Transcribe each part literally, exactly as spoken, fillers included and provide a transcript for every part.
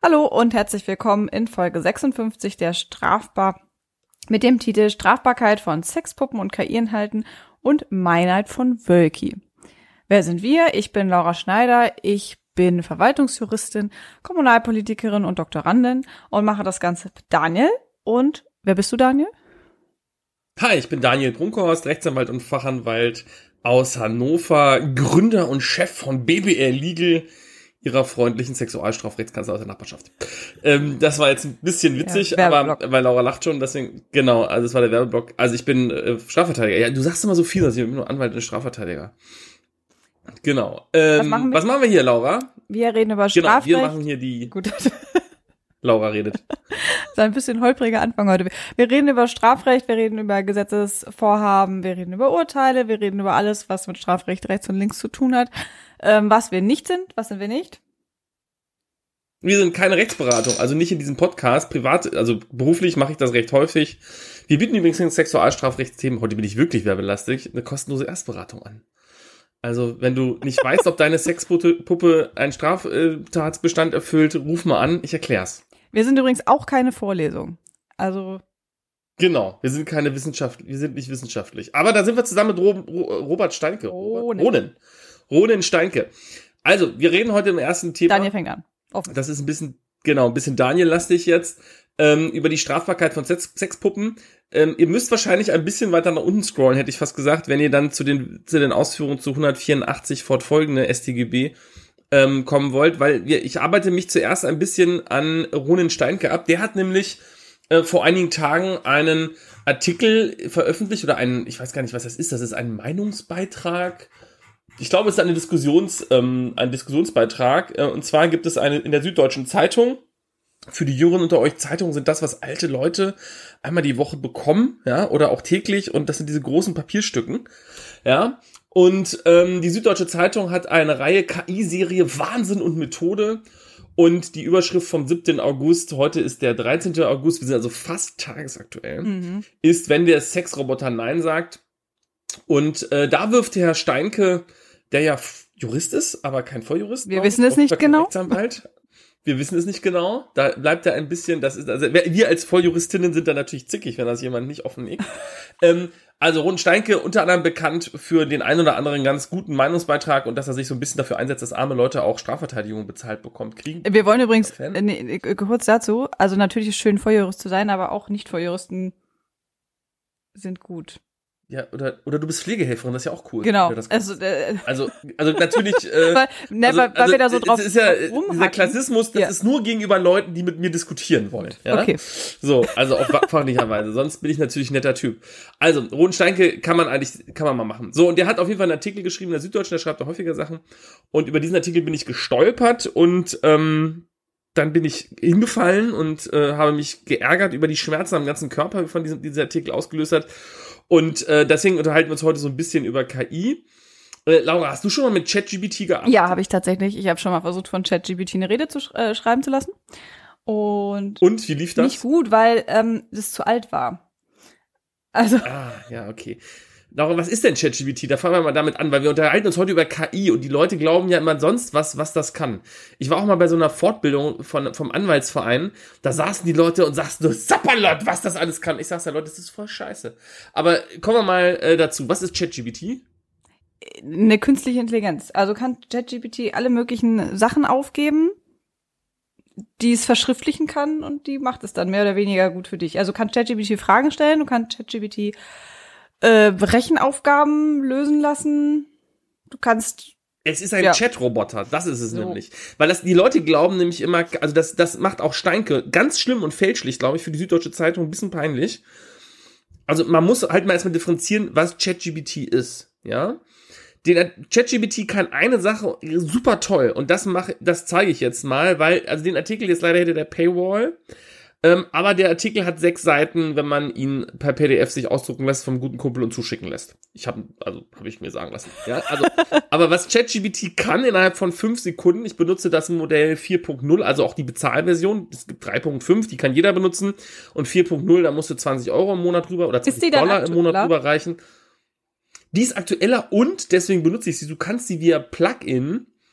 Hallo und herzlich willkommen in Folge sechsundfünfzig der Strafbar mit dem Titel Strafbarkeit von Sexpuppen und K I-Inhalten und Meinheit von Wölki. Wer sind wir? Ich bin Laura Schneider, ich bin Verwaltungsjuristin, Kommunalpolitikerin und Doktorandin und mache das Ganze mit Daniel. Und wer bist du, Daniel? Hi, ich bin Daniel Brunkhorst, Rechtsanwalt und Fachanwalt aus Hannover, Gründer und Chef von B B R Legal, ihrer freundlichen Sexualstrafrechtskanzlei aus der Nachbarschaft. Ähm, das war jetzt ein bisschen witzig, ja, aber weil Laura lacht schon, deswegen, genau, also das war der Werbeblock. Also ich bin äh, Strafverteidiger. Ja, du sagst immer so viel, also ich bin nur Anwalt und Strafverteidiger. Genau. Ähm, was, machen wir? was machen wir hier, Laura? Wir reden über Strafrecht. Genau, wir machen hier die... Gut. Laura redet. Das ist ein bisschen holpriger Anfang heute. Wir reden über Strafrecht, wir reden über Gesetzesvorhaben, wir reden über Urteile, wir reden über alles, was mit Strafrecht rechts und links zu tun hat. Ähm, was wir nicht sind, was sind wir nicht? Wir sind keine Rechtsberatung, also nicht in diesem Podcast. Privat, also beruflich mache ich das recht häufig. Wir bieten übrigens in Sexualstrafrechtsthemen, heute bin ich wirklich werbelastig, eine kostenlose Erstberatung an. Also, wenn du nicht weißt, ob deine Sexpuppe einen Straftatsbestand erfüllt, ruf mal an, ich erklär's. Wir sind übrigens auch keine Vorlesung. Also. Genau, wir sind keine Wissenschaft, wir sind nicht wissenschaftlich. Aber da sind wir zusammen mit Ro- Ro- Robert Steinke. Ronen. Ronen. Ronen Steinke. Also, wir reden heute im ersten Thema. Daniel fängt an. Offen. Das ist ein bisschen, genau, ein bisschen Daniel-lastig jetzt. Ähm, über die Strafbarkeit von Sex- Sexpuppen. Ähm, ihr müsst wahrscheinlich ein bisschen weiter nach unten scrollen, hätte ich fast gesagt, wenn ihr dann zu den zu den Ausführungen zu hundertvierundachtzig fortfolgende S t G B ähm, kommen wollt, weil wir, ich arbeite mich zuerst ein bisschen an Ronen Steinke ab. Der hat nämlich äh, vor einigen Tagen einen Artikel veröffentlicht oder einen, ich weiß gar nicht, was das ist, das ist ein Meinungsbeitrag. Ich glaube, es ist eine Diskussions, ähm, ein Diskussionsbeitrag. Äh, und zwar gibt es eine in der Süddeutschen Zeitung. Für die Jüngeren unter euch, Zeitungen sind das, was alte Leute einmal die Woche bekommen, ja, oder auch täglich, und das sind diese großen Papierstücken, ja. Und ähm, die Süddeutsche Zeitung hat eine Reihe K I-Serie Wahnsinn und Methode, und die Überschrift vom siebten August, heute ist der dreizehnten August, wir sind also fast tagesaktuell, mhm. ist, wenn der Sexroboter Nein sagt. Und äh, da wirft der Herr Steinke, der ja Jurist ist, aber kein Volljurist. Wir wissen es nicht genau. Rechtsanwalt. Wir wissen es nicht genau. Da bleibt er ein bisschen, das ist, also wir als Volljuristinnen sind da natürlich zickig, wenn das jemand nicht offenlegt. ähm, also Ronen Steinke, unter anderem bekannt für den ein oder anderen ganz guten Meinungsbeitrag und dass er sich so ein bisschen dafür einsetzt, dass arme Leute auch Strafverteidigung bezahlt bekommen kriegen. Wir wollen übrigens, äh, nee, kurz dazu, also natürlich ist es schön, Volljurist zu sein, aber auch Nicht-Volljuristen sind gut. Ja, oder oder du bist Pflegehelferin, das ist ja auch cool. Genau. Das also, äh, also, also natürlich. Äh, weil, ne, also, weil, weil also, wir da so drauf das ist ja rumhacken. dieser Klassismus, das ja. ist nur gegenüber Leuten, die mit mir diskutieren wollen. Ja? Okay. So, also auf fachlicherweise. Sonst bin ich natürlich ein netter Typ. Also Ronen Steinke kann man eigentlich, kann man mal machen. So, und der hat auf jeden Fall einen Artikel geschrieben in der Süddeutschen, der schreibt da häufiger Sachen. Und über diesen Artikel bin ich gestolpert und ähm, dann bin ich hingefallen und äh, habe mich geärgert über die Schmerzen am ganzen Körper, von diesem dieser Artikel ausgelöst hat. Und äh, deswegen unterhalten wir uns heute so ein bisschen über K I. Äh, Laura, hast du schon mal mit ChatGPT gearbeitet? Ja, habe ich tatsächlich. Ich habe schon mal versucht, von ChatGPT eine Rede zu sch- äh, schreiben zu lassen. Und, Und wie lief das? Nicht gut, weil ähm, das zu alt war. Also. Ah, ja, okay. Laura, was ist denn ChatGPT? Da fangen wir mal damit an, weil wir unterhalten uns heute über K I und die Leute glauben ja immer sonst was, was das kann. Ich war auch mal bei so einer Fortbildung von, vom Anwaltsverein, da saßen die Leute und sagten so, Sapperlot, was das alles kann. Ich sag's ja, Leute, das ist voll scheiße. Aber kommen wir mal äh, dazu. Was ist ChatGPT? Eine künstliche Intelligenz. Also kann ChatGPT alle möglichen Sachen aufgeben, die es verschriftlichen kann, und die macht es dann mehr oder weniger gut für dich. Also kann ChatGPT Fragen stellen, du kannst ChatGPT Äh, Rechenaufgaben lösen lassen. Du kannst. Es ist ein ja. Chat-Roboter, das ist es so. nämlich. Weil das, die Leute glauben nämlich immer, also das, das macht auch Steinke ganz schlimm und fälschlich, glaube ich, für die Süddeutsche Zeitung ein bisschen peinlich. Also man muss halt mal erstmal differenzieren, was ChatGPT ist, ja. Den ChatGPT kann eine Sache super toll, und das mache, das zeige ich jetzt mal, weil, also den Artikel jetzt leider hinter der Paywall. Ähm, aber der Artikel hat sechs Seiten, wenn man ihn per P D F sich ausdrucken lässt vom guten Kumpel und zuschicken lässt. Ich habe, also habe ich mir sagen lassen. Ja, also, aber was ChatGPT kann innerhalb von fünf Sekunden, ich benutze das Modell vier Punkt null, also auch die Bezahlversion. Es gibt drei Punkt fünf, die kann jeder benutzen, und vier Punkt null, da musst du zwanzig Euro im Monat drüber oder zwanzig Dollar im Monat drüber reichen. Die ist aktueller, und deswegen benutze ich sie. Du kannst sie via Plugin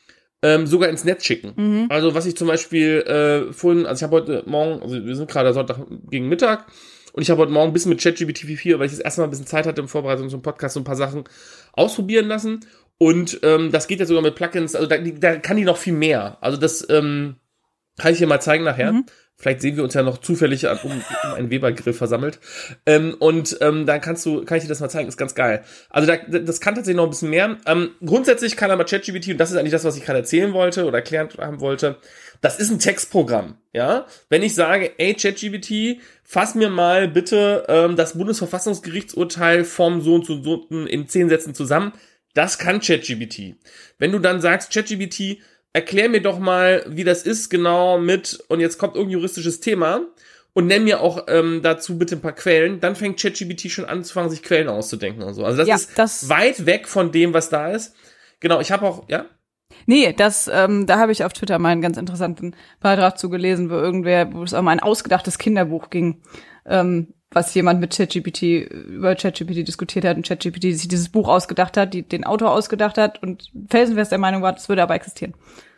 ähm, sogar ins Netz schicken. Mhm. Also was ich zum Beispiel äh, vorhin, also ich habe heute Morgen, also wir sind gerade Sonntag gegen Mittag und ich habe heute Morgen ein bisschen mit ChatGPT vier, weil ich das erste Mal ein bisschen Zeit hatte in Vorbereitung zum Podcast, so ein paar Sachen ausprobieren lassen. Und ähm, das geht ja sogar mit Plugins, also da, da kann die noch viel mehr. Also das ähm, kann ich dir mal zeigen nachher. Mhm. Vielleicht sehen wir uns ja noch zufällig um, um einen Weber-Grill versammelt. Ähm, und ähm, dann kannst du, kann ich dir das mal zeigen, ist ganz geil. Also da, das kann tatsächlich noch ein bisschen mehr. Ähm, grundsätzlich kann aber ChatGPT, und das ist eigentlich das, was ich gerade erzählen wollte oder erklären haben wollte, das ist ein Textprogramm, ja. Wenn ich sage, ey ChatGPT, fass mir mal bitte ähm, das Bundesverfassungsgerichtsurteil vom so und so, so in zehn Sätzen zusammen, das kann ChatGPT. Wenn du dann sagst, ChatGPT, erklär mir doch mal, wie das ist genau mit, und jetzt kommt irgendein juristisches Thema und nenn mir auch ähm, dazu bitte ein paar Quellen, dann fängt ChatGPT schon an zu fangen, sich Quellen auszudenken und so. Also das ja, ist das weit weg von dem, was da ist. Genau, ich habe auch, ja? Nee, das, ähm, da habe ich auf Twitter mal einen ganz interessanten Beitrag zu gelesen, wo irgendwer, wo es um ein ausgedachtes Kinderbuch ging, ähm, was jemand mit ChatGPT, über ChatGPT diskutiert hat und ChatGPT sich dieses Buch ausgedacht hat, die den Autor ausgedacht hat und felsenfest der Meinung war, das würde aber existieren.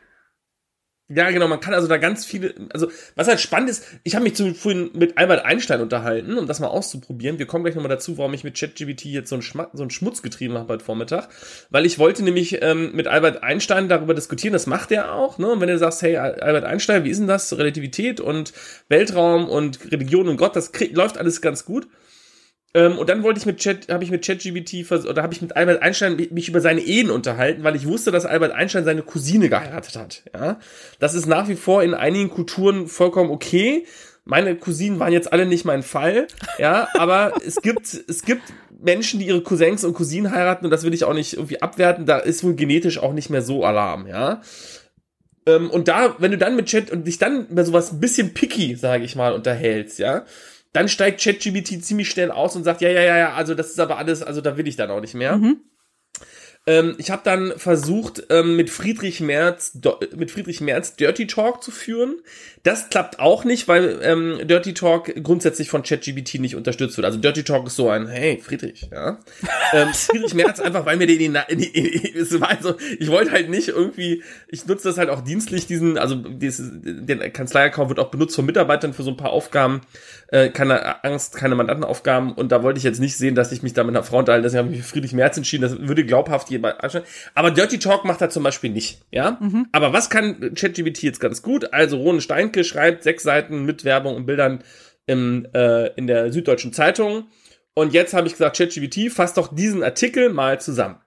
Ja, genau, man kann also da ganz viele, also was halt spannend ist, ich habe mich zu vorhin mit Albert Einstein unterhalten, um das mal auszuprobieren. Wir kommen gleich nochmal dazu, warum ich mit ChatGPT jetzt so einen, Schma- so einen Schmutz getrieben habe heute Vormittag, weil ich wollte nämlich ähm, mit Albert Einstein darüber diskutieren, das macht er auch, ne? Und wenn du sagst, hey Albert Einstein, wie ist denn das, Relativität und Weltraum und Religion und Gott, das krieg, läuft alles ganz gut. Ähm, und dann wollte ich mit Chat, habe ich mit ChatGPT vers- oder habe ich mit Albert Einstein mich über seine Ehen unterhalten, weil ich wusste, dass Albert Einstein seine Cousine geheiratet hat. Ja, das ist nach wie vor in einigen Kulturen vollkommen okay. Meine Cousinen waren jetzt alle nicht mein Fall, ja, aber es gibt es gibt Menschen, die ihre Cousins und Cousinen heiraten und das will ich auch nicht irgendwie abwerten. Da ist wohl genetisch auch nicht mehr so Alarm, ja. Ähm, und da, wenn du dann mit Chat und dich dann über sowas ein bisschen picky, sage ich mal, unterhältst, ja. Dann steigt ChatGPT ziemlich schnell aus und sagt, ja, ja, ja, ja, also das ist aber alles, also da will ich dann auch nicht mehr. Mhm. Ähm, ich habe dann versucht, ähm, mit Friedrich Merz do, mit Friedrich Merz Dirty Talk zu führen. Das klappt auch nicht, weil ähm, Dirty Talk grundsätzlich von ChatGPT nicht unterstützt wird. Also Dirty Talk ist so ein, hey, Friedrich, ja. ähm, Friedrich Merz einfach, weil mir den, in die, in die, es war also, ich wollte halt nicht irgendwie, ich nutze das halt auch dienstlich, diesen, also dieses, den Kanzlei-Account wird auch benutzt von Mitarbeitern für so ein paar Aufgaben, äh, keine Angst, keine Mandantenaufgaben, und da wollte ich jetzt nicht sehen, dass ich mich da mit einer Frau unterhalte, deswegen habe ich mich für Friedrich Merz entschieden, das würde glaubhaft jemand anschauen. Aber Dirty Talk macht er zum Beispiel nicht, ja. Mhm. Aber was kann ChatGPT jetzt ganz gut? Also Rone Steinke schreibt sechs Seiten mit Werbung und Bildern im, äh, in der Süddeutschen Zeitung. Und jetzt habe ich gesagt, ChatGPT, fass doch diesen Artikel mal zusammen.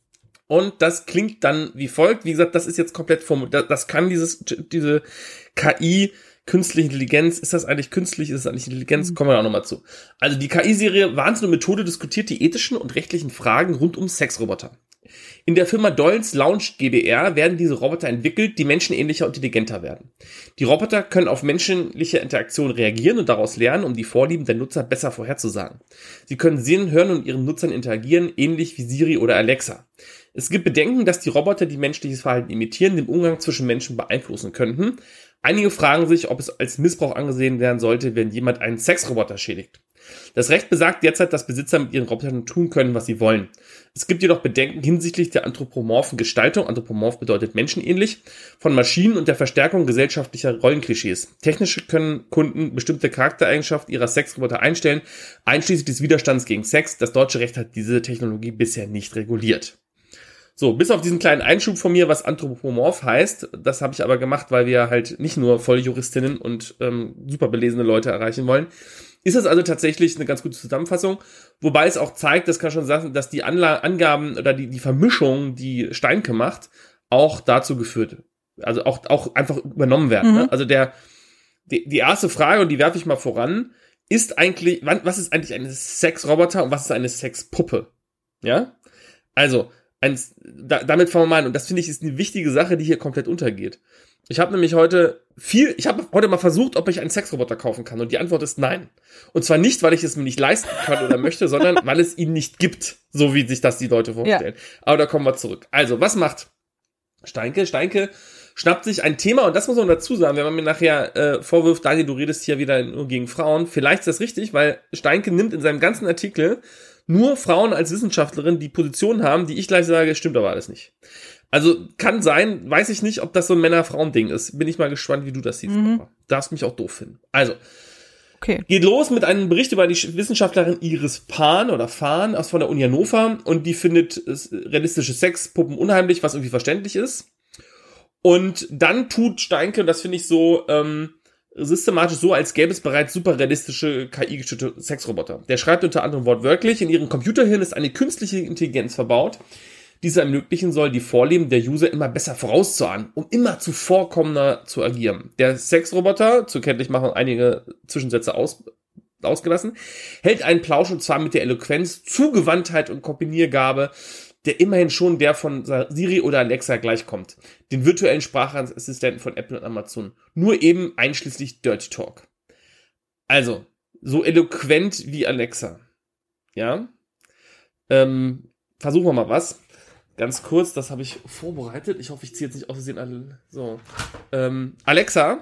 Und das klingt dann wie folgt. Wie gesagt, das ist jetzt komplett vom, das kann dieses, diese K I, künstliche Intelligenz, ist das eigentlich künstlich, ist das eigentlich Intelligenz? Kommen wir auch nochmal zu. Also die K I-Serie Wahnsinn und Methode diskutiert die ethischen und rechtlichen Fragen rund um Sexroboter. In der Firma Doyle's Lounge GbR werden diese Roboter entwickelt, die menschenähnlicher und intelligenter werden. Die Roboter können auf menschliche Interaktion reagieren und daraus lernen, um die Vorlieben der Nutzer besser vorherzusagen. Sie können sehen, hören und ihren Nutzern interagieren, ähnlich wie Siri oder Alexa. Es gibt Bedenken, dass die Roboter, die menschliches Verhalten imitieren, den Umgang zwischen Menschen beeinflussen könnten. Einige fragen sich, ob es als Missbrauch angesehen werden sollte, wenn jemand einen Sexroboter schädigt. Das Recht besagt derzeit, dass Besitzer mit ihren Robotern tun können, was sie wollen. Es gibt jedoch Bedenken hinsichtlich der anthropomorphen Gestaltung, anthropomorph bedeutet menschenähnlich, von Maschinen und der Verstärkung gesellschaftlicher Rollenklischees. Technisch können Kunden bestimmte Charaktereigenschaften ihrer Sexroboter einstellen, einschließlich des Widerstands gegen Sex. Das deutsche Recht hat diese Technologie bisher nicht reguliert. So, bis auf diesen kleinen Einschub von mir, was anthropomorph heißt, das habe ich aber gemacht, weil wir halt nicht nur Volljuristinnen und ähm, super belesene Leute erreichen wollen, ist das also tatsächlich eine ganz gute Zusammenfassung, wobei es auch zeigt, das kann schon sagen, dass die Anla- Angaben oder die, die Vermischung, die Steinke macht, auch dazu geführt, also auch, auch einfach übernommen werden. Mhm. Ne? Also der, die, die erste Frage, und die werfe ich mal voran, ist eigentlich, wann, was ist eigentlich ein Sexroboter und was ist eine Sexpuppe? Ja? Also, Ein, da, damit fangen wir mal an. Und das finde ich ist eine wichtige Sache, die hier komplett untergeht. Ich habe nämlich heute viel, ich habe heute mal versucht, ob ich einen Sexroboter kaufen kann. Und die Antwort ist nein. Und zwar nicht, weil ich es mir nicht leisten kann oder möchte, sondern weil es ihn nicht gibt. So wie sich das die Leute vorstellen. Ja. Aber da kommen wir zurück. Also, was macht Steinke? Steinke schnappt sich ein Thema, und das muss man dazu sagen, wenn man mir nachher äh, vorwirft, Daniel, du redest hier wieder nur gegen Frauen. Vielleicht ist das richtig, weil Steinke nimmt in seinem ganzen Artikel nur Frauen als Wissenschaftlerin, die Positionen haben, die ich gleich sage, stimmt aber alles nicht. Also kann sein, weiß ich nicht, ob das so ein Männer-Frauen-Ding ist. Bin ich mal gespannt, wie du das siehst. Mhm. Darfst mich auch doof finden. Also, Okay. geht los mit einem Bericht über die Wissenschaftlerin Iris Pan oder Fahn aus von der Uni Hannover und die findet realistische Sexpuppen unheimlich, was irgendwie verständlich ist. Und dann tut Steinke, das finde ich so ähm, systematisch so, als gäbe es bereits super realistische K I-gestützte Sexroboter. Der schreibt unter anderem wortwörtlich, in ihrem Computerhirn ist eine künstliche Intelligenz verbaut, die es ermöglichen soll, die Vorlieben der User immer besser vorauszuahnen, um immer zuvorkommender zu agieren. Der Sexroboter, zur Kenntlichmachung einige Zwischensätze aus, ausgelassen, hält einen Plausch und zwar mit der Eloquenz, Zugewandtheit und Kombiniergabe, der immerhin schon der von Siri oder Alexa gleichkommt. Den virtuellen Sprachassistenten von Apple und Amazon. Nur eben einschließlich Dirty Talk. Also, so eloquent wie Alexa. Ja? Ähm, versuchen wir mal was. Ganz kurz, das habe ich vorbereitet. Ich hoffe, ich ziehe jetzt nicht aus Versehen alle. So. Ähm, Alexa.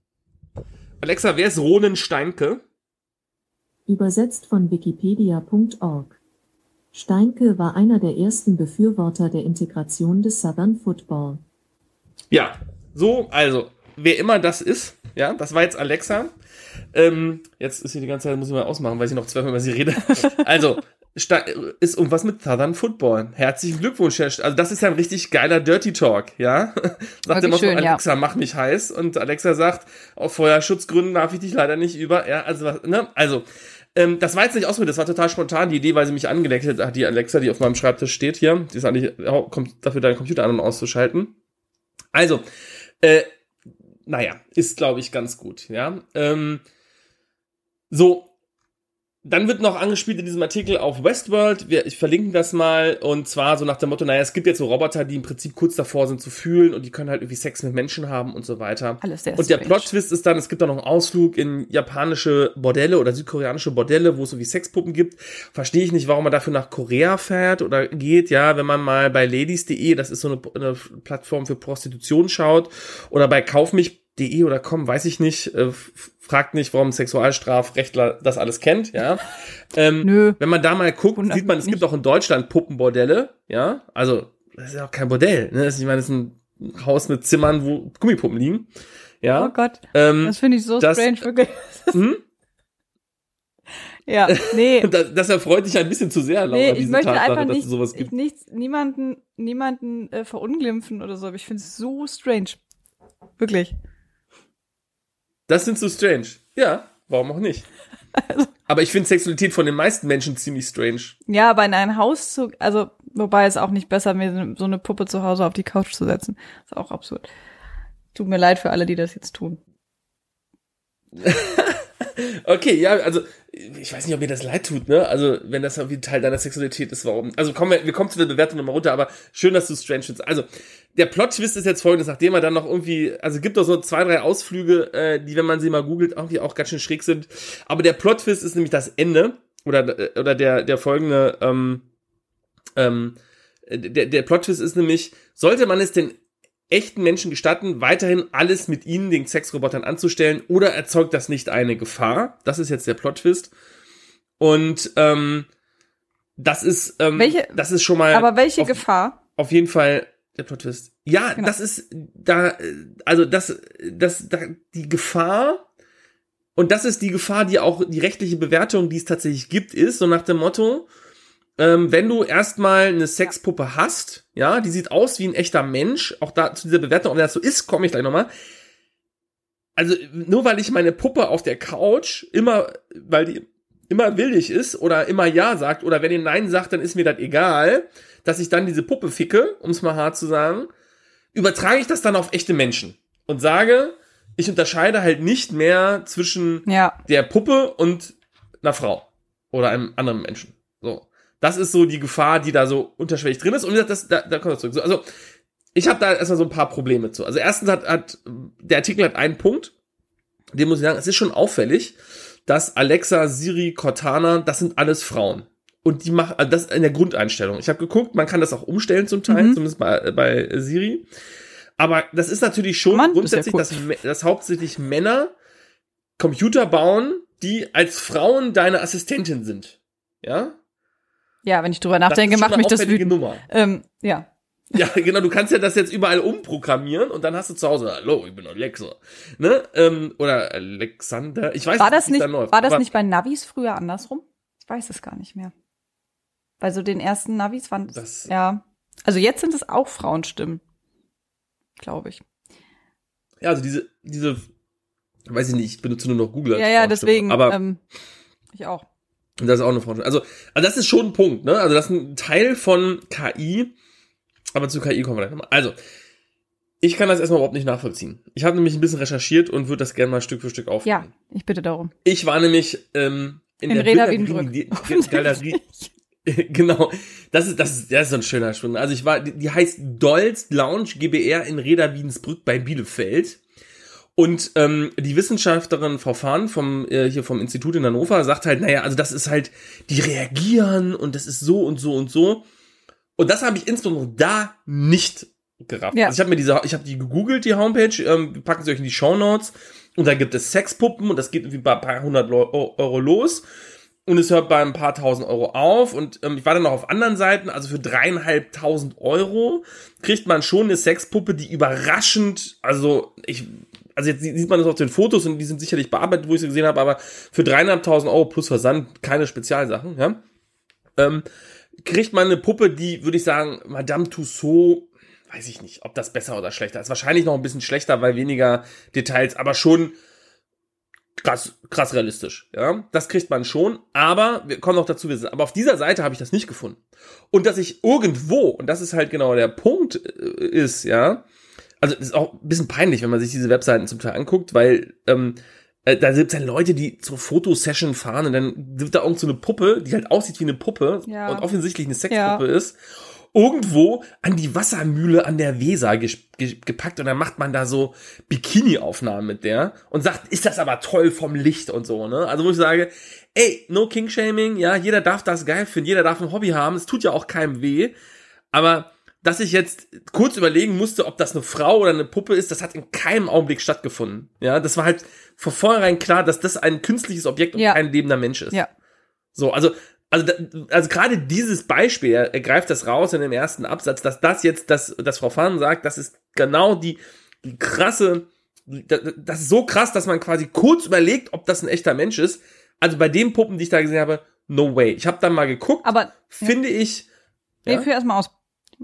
Alexa, wer ist Ronen Steinke? Übersetzt von wikipedia punkt org. Steinke war einer der ersten Befürworter der Integration des Southern Football. Ja, so, also, wer immer das ist, ja, das war jetzt Alexa. Ähm, jetzt ist hier die ganze Zeit, muss ich mal ausmachen, weil ich noch zweimal über sie rede. Also, ist irgendwas mit Southern Football. Herzlichen Glückwunsch, Herr St- also das ist ja ein richtig geiler Dirty Talk, ja? Sagt immer so, Alexa, ja. Mach mich heiß. Und Alexa sagt, aus Feuerschutzgründen darf ich dich leider nicht über, ja, also, ne, also, ähm, das war jetzt nicht ausprobiert, das war total spontan, die Idee, weil sie mich angeleckt hat, die Alexa, die auf meinem Schreibtisch steht hier, die ist eigentlich, kommt dafür, deinen Computer an und auszuschalten. Also, äh, naja, ist, glaube ich, ganz gut, ja, ähm, so, dann wird noch angespielt in diesem Artikel auf Westworld, wir, ich verlinke das mal, und zwar so nach dem Motto, naja, es gibt jetzt so Roboter, die im Prinzip kurz davor sind zu fühlen und die können halt irgendwie Sex mit Menschen haben und so weiter. Alles sehr und der Plot-Twist ist dann, es gibt auch noch einen Ausflug in japanische Bordelle oder südkoreanische Bordelle, wo es so wie Sexpuppen gibt. Verstehe ich nicht, warum man dafür nach Korea fährt oder geht, ja, wenn man mal bei ladies punkt de, das ist so eine, eine Plattform für Prostitution, schaut, oder bei kaufmich punkt de oder com, weiß ich nicht, äh, fragt nicht, warum Sexualstrafrechtler das alles kennt, ja. Ähm, Nö. Wenn man da mal guckt, sieht man, es nicht. Gibt auch in Deutschland Puppenbordelle, ja. Also, das ist ja auch kein Bordell, ne. Ich meine, das ist ein Haus mit Zimmern, wo Gummipuppen liegen, ja. Oh Gott, ähm, das finde ich so das, strange, wirklich. Hm? Ja, nee. das, das erfreut dich ein bisschen zu sehr, Laura, nee, ich diese möchte Tatsache, einfach dass nicht, es sowas gibt. Ich nichts, niemanden, niemanden äh, verunglimpfen oder so, aber ich finde es so strange. Wirklich. Das sind so strange. Ja, warum auch nicht? Also, aber ich finde Sexualität von den meisten Menschen ziemlich strange. Ja, aber in ein Haus zu, also, wobei es auch nicht besser, mir so eine Puppe zu Hause auf die Couch zu setzen. Ist auch absurd. Tut mir leid für alle, die das jetzt tun. Okay, ja, also ich weiß nicht, ob mir das leid tut, ne? Also wenn das irgendwie Teil deiner Sexualität ist, warum? Also kommen wir, wir kommen zu der Bewertung nochmal runter, aber schön, dass du es strange findest. Also der Plot-Twist ist jetzt folgendes, nachdem er dann noch irgendwie, also gibt doch so zwei, drei Ausflüge, äh, die, wenn man sie mal googelt, irgendwie auch ganz schön schräg sind. Aber der Plot-Twist ist nämlich das Ende oder oder der der folgende, ähm, ähm, der der Plot-Twist ist nämlich, sollte man es denn echten Menschen gestatten, weiterhin alles mit ihnen, den Sexrobotern, anzustellen, oder erzeugt das nicht eine Gefahr? Das ist jetzt der Plot-Twist. Und ähm, das ist ähm, welche, das ist schon mal aber welche auf, Gefahr? Auf jeden Fall der Plot-Twist. Ja, genau. Das ist da, also das, das, da, die Gefahr, und das ist die Gefahr, die auch die rechtliche Bewertung, die es tatsächlich gibt, ist, so nach dem Motto, Ähm, wenn du erstmal eine Sexpuppe hast, ja, die sieht aus wie ein echter Mensch, auch da zu dieser Bewertung, ob das so ist, komme ich gleich nochmal. Also, nur weil ich meine Puppe auf der Couch immer, weil die immer willig ist oder immer Ja sagt, oder wenn ihr Nein sagt, dann ist mir das egal, dass ich dann diese Puppe ficke, um es mal hart zu sagen, übertrage ich das dann auf echte Menschen und sage, ich unterscheide halt nicht mehr zwischen ja. der Puppe und einer Frau oder einem anderen Menschen. So. Das ist so die Gefahr, die da so unterschwellig drin ist. Und wie gesagt, das, da, da kommt das zurück. So, also, ich habe da erstmal so ein paar Probleme zu. Also erstens hat, hat der Artikel hat einen Punkt, den muss ich sagen, es ist schon auffällig, dass Alexa, Siri, Cortana, das sind alles Frauen. Und die machen, also das in der Grundeinstellung. Ich habe geguckt, man kann das auch umstellen zum Teil, mhm. zumindest bei, bei Siri. Aber das ist natürlich schon Mann, grundsätzlich, das ja cool. dass, dass hauptsächlich Männer Computer bauen, die als Frauen deine Assistentin sind. Ja? Ja, wenn ich drüber nachdenke, macht mich das wütend. Nummer. Ähm, ja. Ja, genau, du kannst ja das jetzt überall umprogrammieren und dann hast du zu Hause, hallo, ich bin Alexa, ne, ähm, oder Alexander, ich weiß War das wie es nicht, da läuft, war das aber nicht bei Navis früher andersrum? Ich weiß es gar nicht mehr. Bei so den ersten Navis waren das, ja, also jetzt sind es auch Frauenstimmen, glaube ich. ja, also diese, diese, weiß ich nicht, ich benutze nur noch Google als Ja, ja, Frauenstimme, deswegen, aber ähm, ich auch. das ist auch eine Frauenstimme. Also, also das ist schon ein Punkt, ne, also das ist ein Teil von K I, aber zu K I kommen wir gleich nochmal. Also, ich kann das erstmal überhaupt nicht nachvollziehen. Ich habe nämlich ein bisschen recherchiert und würde das gerne mal Stück für Stück aufnehmen. Ja, ich bitte darum. Ich war nämlich ähm, in, In der Reda Bildergalerie- Wiedenbrück. die- Galerie. Genau, das ist, das ist, das ist so ein schöner Schwung. Also ich war, die, die heißt Dolls Lounge G B R in Reda Wiedensbrück bei Bielefeld. Und ähm, die Wissenschaftlerin Frau Fahn vom äh, hier vom Institut in Hannover sagt halt, naja, also das ist halt, die reagieren und das ist so und so und so. Und das habe ich insbesondere da nicht gerafft. Ja. Also ich habe mir diese, ich habe die gegoogelt, die Homepage, ähm, wir packen sie euch in die Shownotes. Und da gibt es Sexpuppen und das geht irgendwie bei ein paar hundert Euro los. Und es hört bei ein paar tausend Euro auf. Und ähm, ich war dann noch auf anderen Seiten, also für dreieinhalbtausend Euro kriegt man schon eine Sexpuppe, die überraschend, also ich, also jetzt sieht man das auf den Fotos und die sind sicherlich bearbeitet, wo ich sie gesehen habe, aber für dreieinhalbtausend Euro plus Versand keine Spezialsachen, ja. Ähm, kriegt man eine Puppe, die, würde ich sagen, Madame Tussauds, weiß ich nicht, ob das besser oder schlechter ist. Wahrscheinlich noch ein bisschen schlechter, weil weniger Details, aber schon krass, krass realistisch, ja. Das kriegt man schon, aber wir kommen noch dazu, wir sind, aber auf dieser Seite habe ich das nicht gefunden. Und dass ich irgendwo, und das ist halt genau der Punkt, äh, ist, ja, also das ist auch ein bisschen peinlich, wenn man sich diese Webseiten zum Teil anguckt, weil, ähm, da gibt es dann Leute, die zur Fotosession fahren und dann wird da irgend so eine Puppe, die halt aussieht wie eine Puppe Ja. und offensichtlich eine Sexpuppe Ja. ist, irgendwo an die Wassermühle an der Weser ge- ge- gepackt und dann macht man da so Bikini-Aufnahmen mit der und sagt, ist das aber toll vom Licht und so, ne? Also wo ich sage, ey, no King-Shaming, ja, jeder darf das geil finden, jeder darf ein Hobby haben, es tut ja auch keinem weh, aber dass ich jetzt kurz überlegen musste, ob das eine Frau oder eine Puppe ist, das hat in keinem Augenblick stattgefunden. Ja, das war halt von vornherein klar, dass das ein künstliches Objekt und Ja. kein lebender Mensch ist. Ja. So, also, also, da- also gerade dieses Beispiel, er, er greift das raus in dem ersten Absatz, dass das jetzt, das, dass Frau Fahn sagt, das ist genau die, die krasse, das, das ist so krass, dass man quasi kurz überlegt, ob das ein echter Mensch ist. Also bei den Puppen, die ich da gesehen habe, no way. Ich habe dann mal geguckt, Aber finde ich, nee, ja? führ erstmal aus.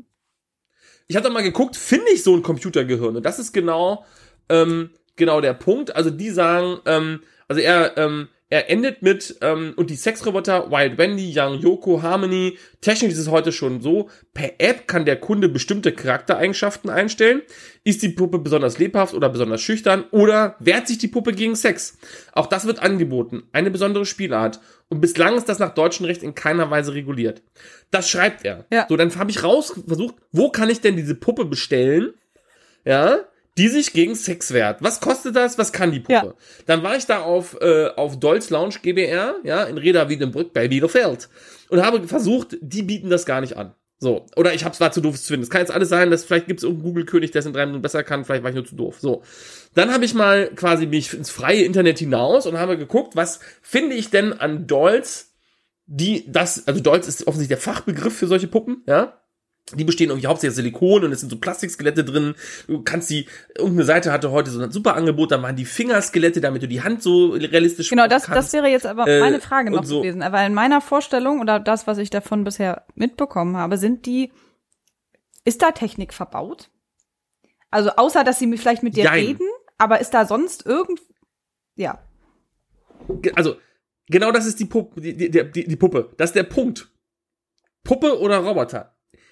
Ich habe da mal geguckt, finde ich so ein Computergehirn? Und das ist genau, ähm, genau der Punkt. Also die sagen, ähm, also er, ähm, er endet mit, ähm, und die Sexroboter, Wild Wendy, Young Yoko, Harmony, technisch ist es heute schon so, per App kann der Kunde bestimmte Charaktereigenschaften einstellen. Ist die Puppe besonders lebhaft oder besonders schüchtern oder wehrt sich die Puppe gegen Sex? Auch das wird angeboten. Eine besondere Spielart. Und bislang ist das nach deutschem Recht in keiner Weise reguliert. Das schreibt er. Ja. So, dann habe ich raus versucht, wo kann ich denn diese Puppe bestellen? Ja, die sich gegen Sex wehrt. Was kostet das? Was kann die Puppe? Ja. Dann war ich da auf, äh, auf Dolls Lounge G B R, ja, in Reda Wiedenbrück bei Bielefeld und habe versucht, die bieten das gar nicht an. So. Oder ich hab's war zu doof zu finden. Es kann jetzt alles sein, dass vielleicht gibt's irgendeinen Google-König, der es in drei Minuten besser kann, vielleicht war ich nur zu doof. So. Dann habe ich mal quasi mich ins freie Internet hinaus und habe geguckt, was finde ich denn an Dolls, die das, also Dolls ist offensichtlich der Fachbegriff für solche Puppen, ja. Die bestehen irgendwie hauptsächlich aus Silikon und es sind so Plastikskelette drin. Du kannst die, irgendeine Seite hatte heute so ein super Angebot, da waren die Fingerskelette, damit du die Hand so realistisch Genau, das, kannst. das wäre jetzt aber Äh, meine Frage noch und so. gewesen. Aber in meiner Vorstellung oder das, was ich davon bisher mitbekommen habe, sind die, ist da Technik verbaut? Also außer, dass sie mir vielleicht mit dir Jein. reden, aber ist da sonst irgend, ja. Also, genau das ist die Puppe, die, die, die, die Puppe. Das ist der Punkt. Puppe oder Roboter?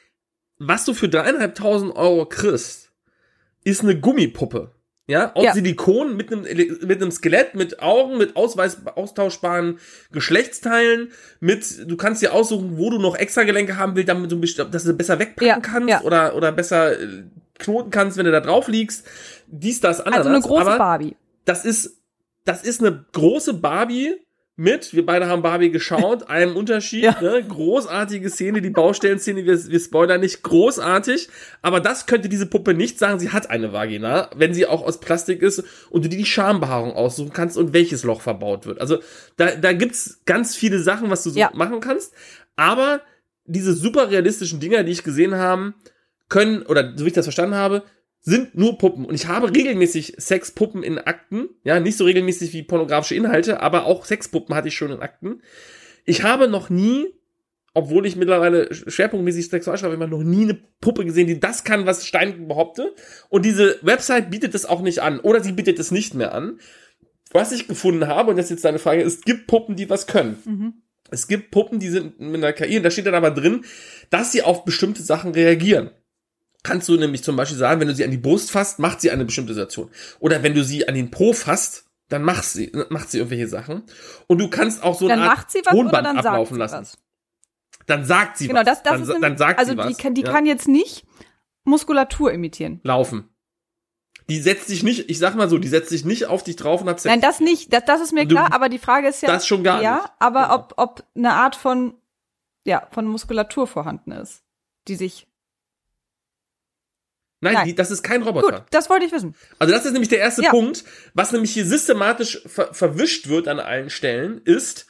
Was du für dreieinhalbtausend Euro kriegst, ist eine Gummipuppe. Ja, aus Ja. Silikon mit einem, mit einem Skelett, mit Augen, mit Ausweis, austauschbaren Geschlechtsteilen, mit, du kannst dir aussuchen, wo du noch Extragelenke haben willst, damit du, best- dass du besser wegpacken Ja, kannst ja. oder, oder besser äh, knoten kannst, wenn du da drauf liegst. Dies, das, Ananas. Also eine große aber Barbie. das ist, das ist eine große Barbie mit, wir beide haben Barbie geschaut, einem Unterschied, Ja. ne? Großartige Szene, die Baustellenszene, wir, wir spoilern nicht, großartig, aber das könnte diese Puppe nicht sagen, sie hat eine Vagina, wenn sie auch aus Plastik ist und du dir die Schambehaarung aussuchen kannst und welches Loch verbaut wird. Also da, da gibt's ganz viele Sachen, was du so Ja. machen kannst, aber diese super realistischen Dinger, die ich gesehen habe, können, oder so wie ich das verstanden habe, sind nur Puppen. Und ich habe regelmäßig Sexpuppen in Akten. Ja, nicht so regelmäßig wie pornografische Inhalte, aber auch Sexpuppen hatte ich schon in Akten. Ich habe noch nie, obwohl ich mittlerweile schwerpunktmäßig Sexualstrafrecht mache, noch nie eine Puppe gesehen, die das kann, was Steinken behaupte. Und diese Website bietet es auch nicht an. Oder sie bietet es nicht mehr an. Was ich gefunden habe, und das ist jetzt deine Frage, es gibt Puppen, die was können. Mhm. Es gibt Puppen, die sind mit einer K I, und da steht dann aber drin, dass sie auf bestimmte Sachen reagieren. Kannst du nämlich zum Beispiel sagen, wenn du sie an die Brust fasst, macht sie eine bestimmte Situation. Oder wenn du sie an den Po fasst, dann macht sie, macht sie irgendwelche Sachen. Und du kannst auch so dann eine Art Tonband ablaufen lassen. Was. Dann sagt sie genau, was. Das, das dann, ist nämlich, dann sagt also sie was. Die, kann, die ja? kann jetzt nicht Muskulatur imitieren. Laufen. Die setzt sich nicht, ich sag mal so, die setzt sich nicht auf dich drauf und hat Sex. Nein, das nicht, das, das ist mir klar, du, aber die Frage ist ja, das schon gar ja, nicht. aber genau. ob, ob eine Art von, ja, von Muskulatur vorhanden ist, die sich Nein, Nein. Die, das ist kein Roboter. Gut, das wollte ich wissen. Also das ist nämlich der erste ja. Punkt, was nämlich hier systematisch ver- verwischt wird an allen Stellen, ist,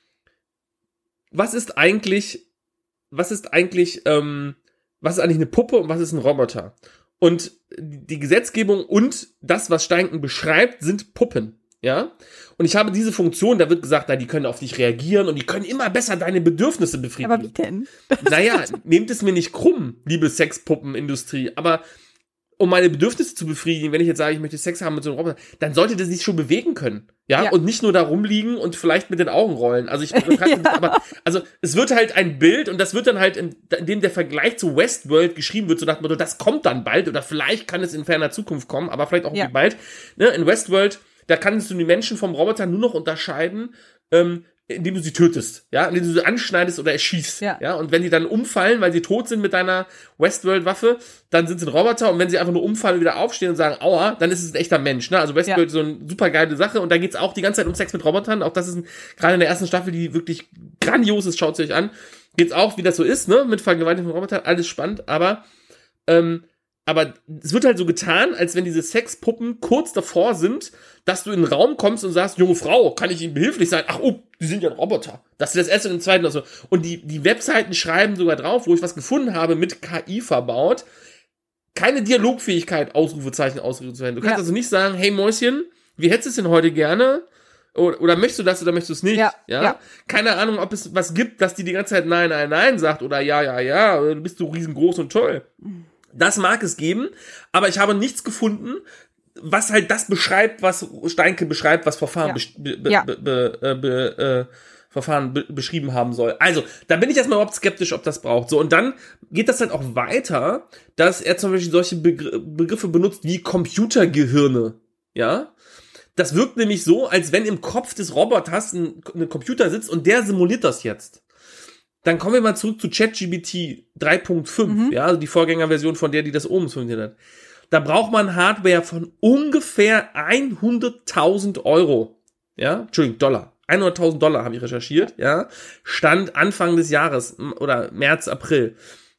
was ist eigentlich, was ist eigentlich, ähm, was ist eigentlich eine Puppe und was ist ein Roboter? Und die Gesetzgebung und das, was Steinken beschreibt, sind Puppen. Ja, und ich habe diese Funktion, da wird gesagt, na, die können auf dich reagieren und die können immer besser deine Bedürfnisse befriedigen. Aber wie denn? Naja, nehmt es mir nicht krumm, liebe Sexpuppenindustrie, aber um meine Bedürfnisse zu befriedigen, wenn ich jetzt sage, ich möchte Sex haben mit so einem Roboter, dann sollte das sich schon bewegen können. Ja, ja. und nicht nur da rumliegen und vielleicht mit den Augen rollen. Also ich ja. nicht, aber also es wird halt ein Bild und das wird dann halt, in, in dem der Vergleich zu Westworld geschrieben wird, so nach dem Motto, das kommt dann bald oder vielleicht kann es in ferner Zukunft kommen, aber vielleicht auch ja. nicht bald. Ne, in Westworld, da kannst du die Menschen vom Roboter nur noch unterscheiden, ähm, indem du sie tötest, ja, indem du sie anschneidest oder erschießt, ja. ja, und wenn die dann umfallen, weil sie tot sind mit deiner Westworld-Waffe, dann sind sie ein Roboter und wenn sie einfach nur umfallen und wieder aufstehen und sagen, aua, dann ist es ein echter Mensch, ne, also Westworld ist ja. so eine super geile Sache und da geht's auch die ganze Zeit um Sex mit Robotern, auch das ist ein, gerade in der ersten Staffel, die wirklich grandios ist, schaut sie euch an, geht's auch, wie das so ist, ne, mit Vergewaltigung von Robotern, alles spannend, aber, ähm, aber es wird halt so getan, als wenn diese Sexpuppen kurz davor sind, dass du in den Raum kommst und sagst, junge Frau, kann ich Ihnen behilflich sein? Ach, oh, die sind ja ein Roboter. Das ist das erste und das zweite. Also. Und die, die Webseiten schreiben sogar drauf, wo ich was gefunden habe, mit K I verbaut, keine Dialogfähigkeit, Ausrufezeichen, Ausrufezeichen. Du kannst ja. also nicht sagen, hey Mäuschen, wie hättest du es denn heute gerne? Oder, oder möchtest du das oder möchtest du es nicht? Ja, ja? ja. Keine Ahnung, ob es was gibt, dass die die ganze Zeit nein, nein, nein sagt oder ja, ja, ja, oder du bist so riesengroß und toll. Das mag es geben, aber ich habe nichts gefunden, was halt das beschreibt, was Steinke beschreibt, was Verfahren, ja. be, be, ja. be, be, be, äh, Verfahren be, beschrieben haben soll. Also, da bin ich erstmal überhaupt skeptisch, ob das braucht. So, und dann geht das halt auch weiter, dass er zum Beispiel solche Begr- Begriffe benutzt wie Computergehirne. Ja? Das wirkt nämlich so, als wenn im Kopf des Roboters ein, ein Computer sitzt und der simuliert das jetzt. Dann kommen wir mal zurück zu ChatGPT drei Punkt fünf, mhm. ja, also die Vorgängerversion von der, die das oben funktioniert hat. Da braucht man Hardware von ungefähr hunderttausend Euro, ja, Entschuldigung, Dollar. hunderttausend Dollar habe ich recherchiert, ja, Stand Anfang des Jahres oder März, April.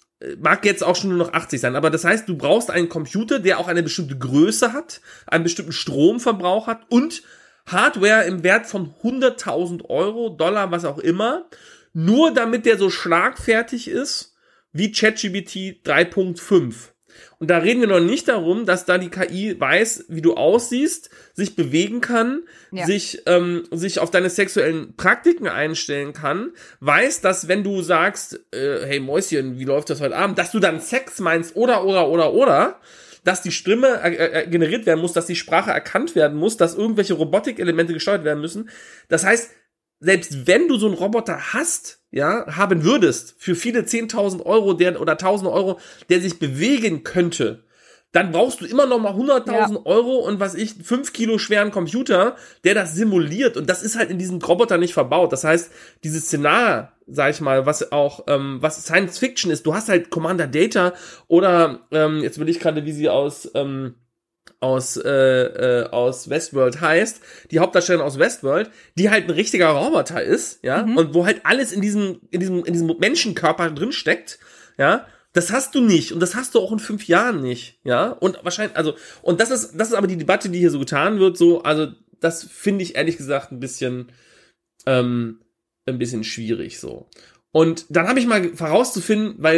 Mag jetzt auch schon nur noch achtzig sein, aber das heißt, du brauchst einen Computer, der auch eine bestimmte Größe hat, einen bestimmten Stromverbrauch hat und Hardware im Wert von hunderttausend Euro, Dollar, was auch immer, nur damit der so schlagfertig ist wie ChatGPT drei Punkt fünf. Und da reden wir noch nicht darum, dass da die K I weiß, wie du aussiehst, sich bewegen kann, ja. sich ähm, sich auf deine sexuellen Praktiken einstellen kann, weiß, dass wenn du sagst, äh, hey Mäuschen, wie läuft das heute Abend, dass du dann Sex meinst oder, oder, oder, oder, dass die Stimme äh, äh, generiert werden muss, dass die Sprache erkannt werden muss, dass irgendwelche Robotikelemente gesteuert werden müssen. Das heißt, selbst wenn du so einen Roboter hast, ja, haben würdest, für viele zehntausend Euro der, oder tausend Euro, der sich bewegen könnte, dann brauchst du immer noch mal hunderttausend ja. Euro und was ich, fünf Kilo schweren Computer, der das simuliert. Und das ist halt in diesem Roboter nicht verbaut. Das heißt, dieses Szenario, sag ich mal, was auch, ähm, was Science Fiction ist, du hast halt Commander Data oder, ähm, jetzt will ich gerade, wie sie aus, ähm, aus äh, äh, aus Westworld heißt, die Hauptdarstellerin aus Westworld, die halt ein richtiger Roboter ist, ja, mhm. und wo halt alles in diesem in diesem in diesem Menschenkörper drin steckt, ja, das hast du nicht und das hast du auch in fünf Jahren nicht, ja, und wahrscheinlich, also, und das ist das ist aber die Debatte, die hier so getan wird, so, also das finde ich ehrlich gesagt ein bisschen ähm, ein bisschen schwierig so. Und dann habe ich mal herauszufinden, weil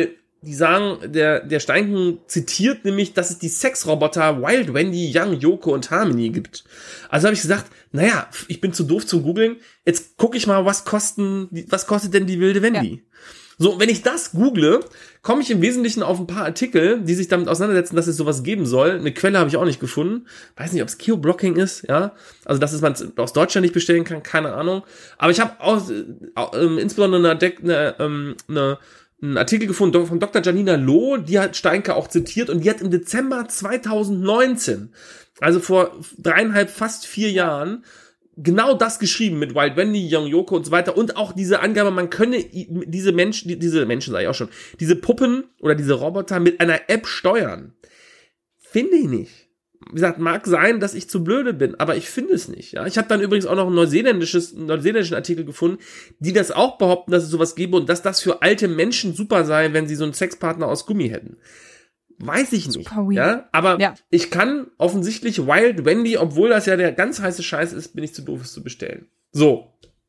die sagen, der, der Steinken zitiert nämlich, dass es die Sexroboter Wild Wendy, Young Yoko und Harmony gibt. Also habe ich gesagt, naja, ich bin zu doof zum Googeln, jetzt gucke ich mal, was kosten, was kostet denn die wilde Wendy? Ja. So, wenn ich das google, komme ich im Wesentlichen auf ein paar Artikel, die sich damit auseinandersetzen, dass es sowas geben soll. Eine Quelle habe ich auch nicht gefunden. Weiß nicht, ob es Geoblocking ist, ja. Also, dass es man aus Deutschland nicht bestellen kann, keine Ahnung. Aber ich habe auch äh, insbesondere eine, eine, eine, eine, einen Artikel gefunden von Doktor Janina Loh, die hat Steinke auch zitiert und die hat im Dezember zweitausendneunzehn, also vor dreieinhalb, fast vier Jahren, genau das geschrieben mit Wild Wendy, Young Yoko und so weiter und auch diese Angabe, man könne diese Menschen, diese Menschen sage ich auch schon, diese Puppen oder diese Roboter mit einer App steuern. Finde ich nicht. Wie gesagt, mag sein, dass ich zu blöde bin, aber ich finde es nicht. Ja, ich habe dann übrigens auch noch ein neuseeländisches, einen neuseeländischen Artikel gefunden, die das auch behaupten, dass es sowas gäbe und dass das für alte Menschen super sei, wenn sie so einen Sexpartner aus Gummi hätten. Weiß ich nicht, ja, aber ja. Ich kann offensichtlich Wild Wendy, obwohl das ja der ganz heiße Scheiß ist, bin ich zu doof, es zu bestellen. So.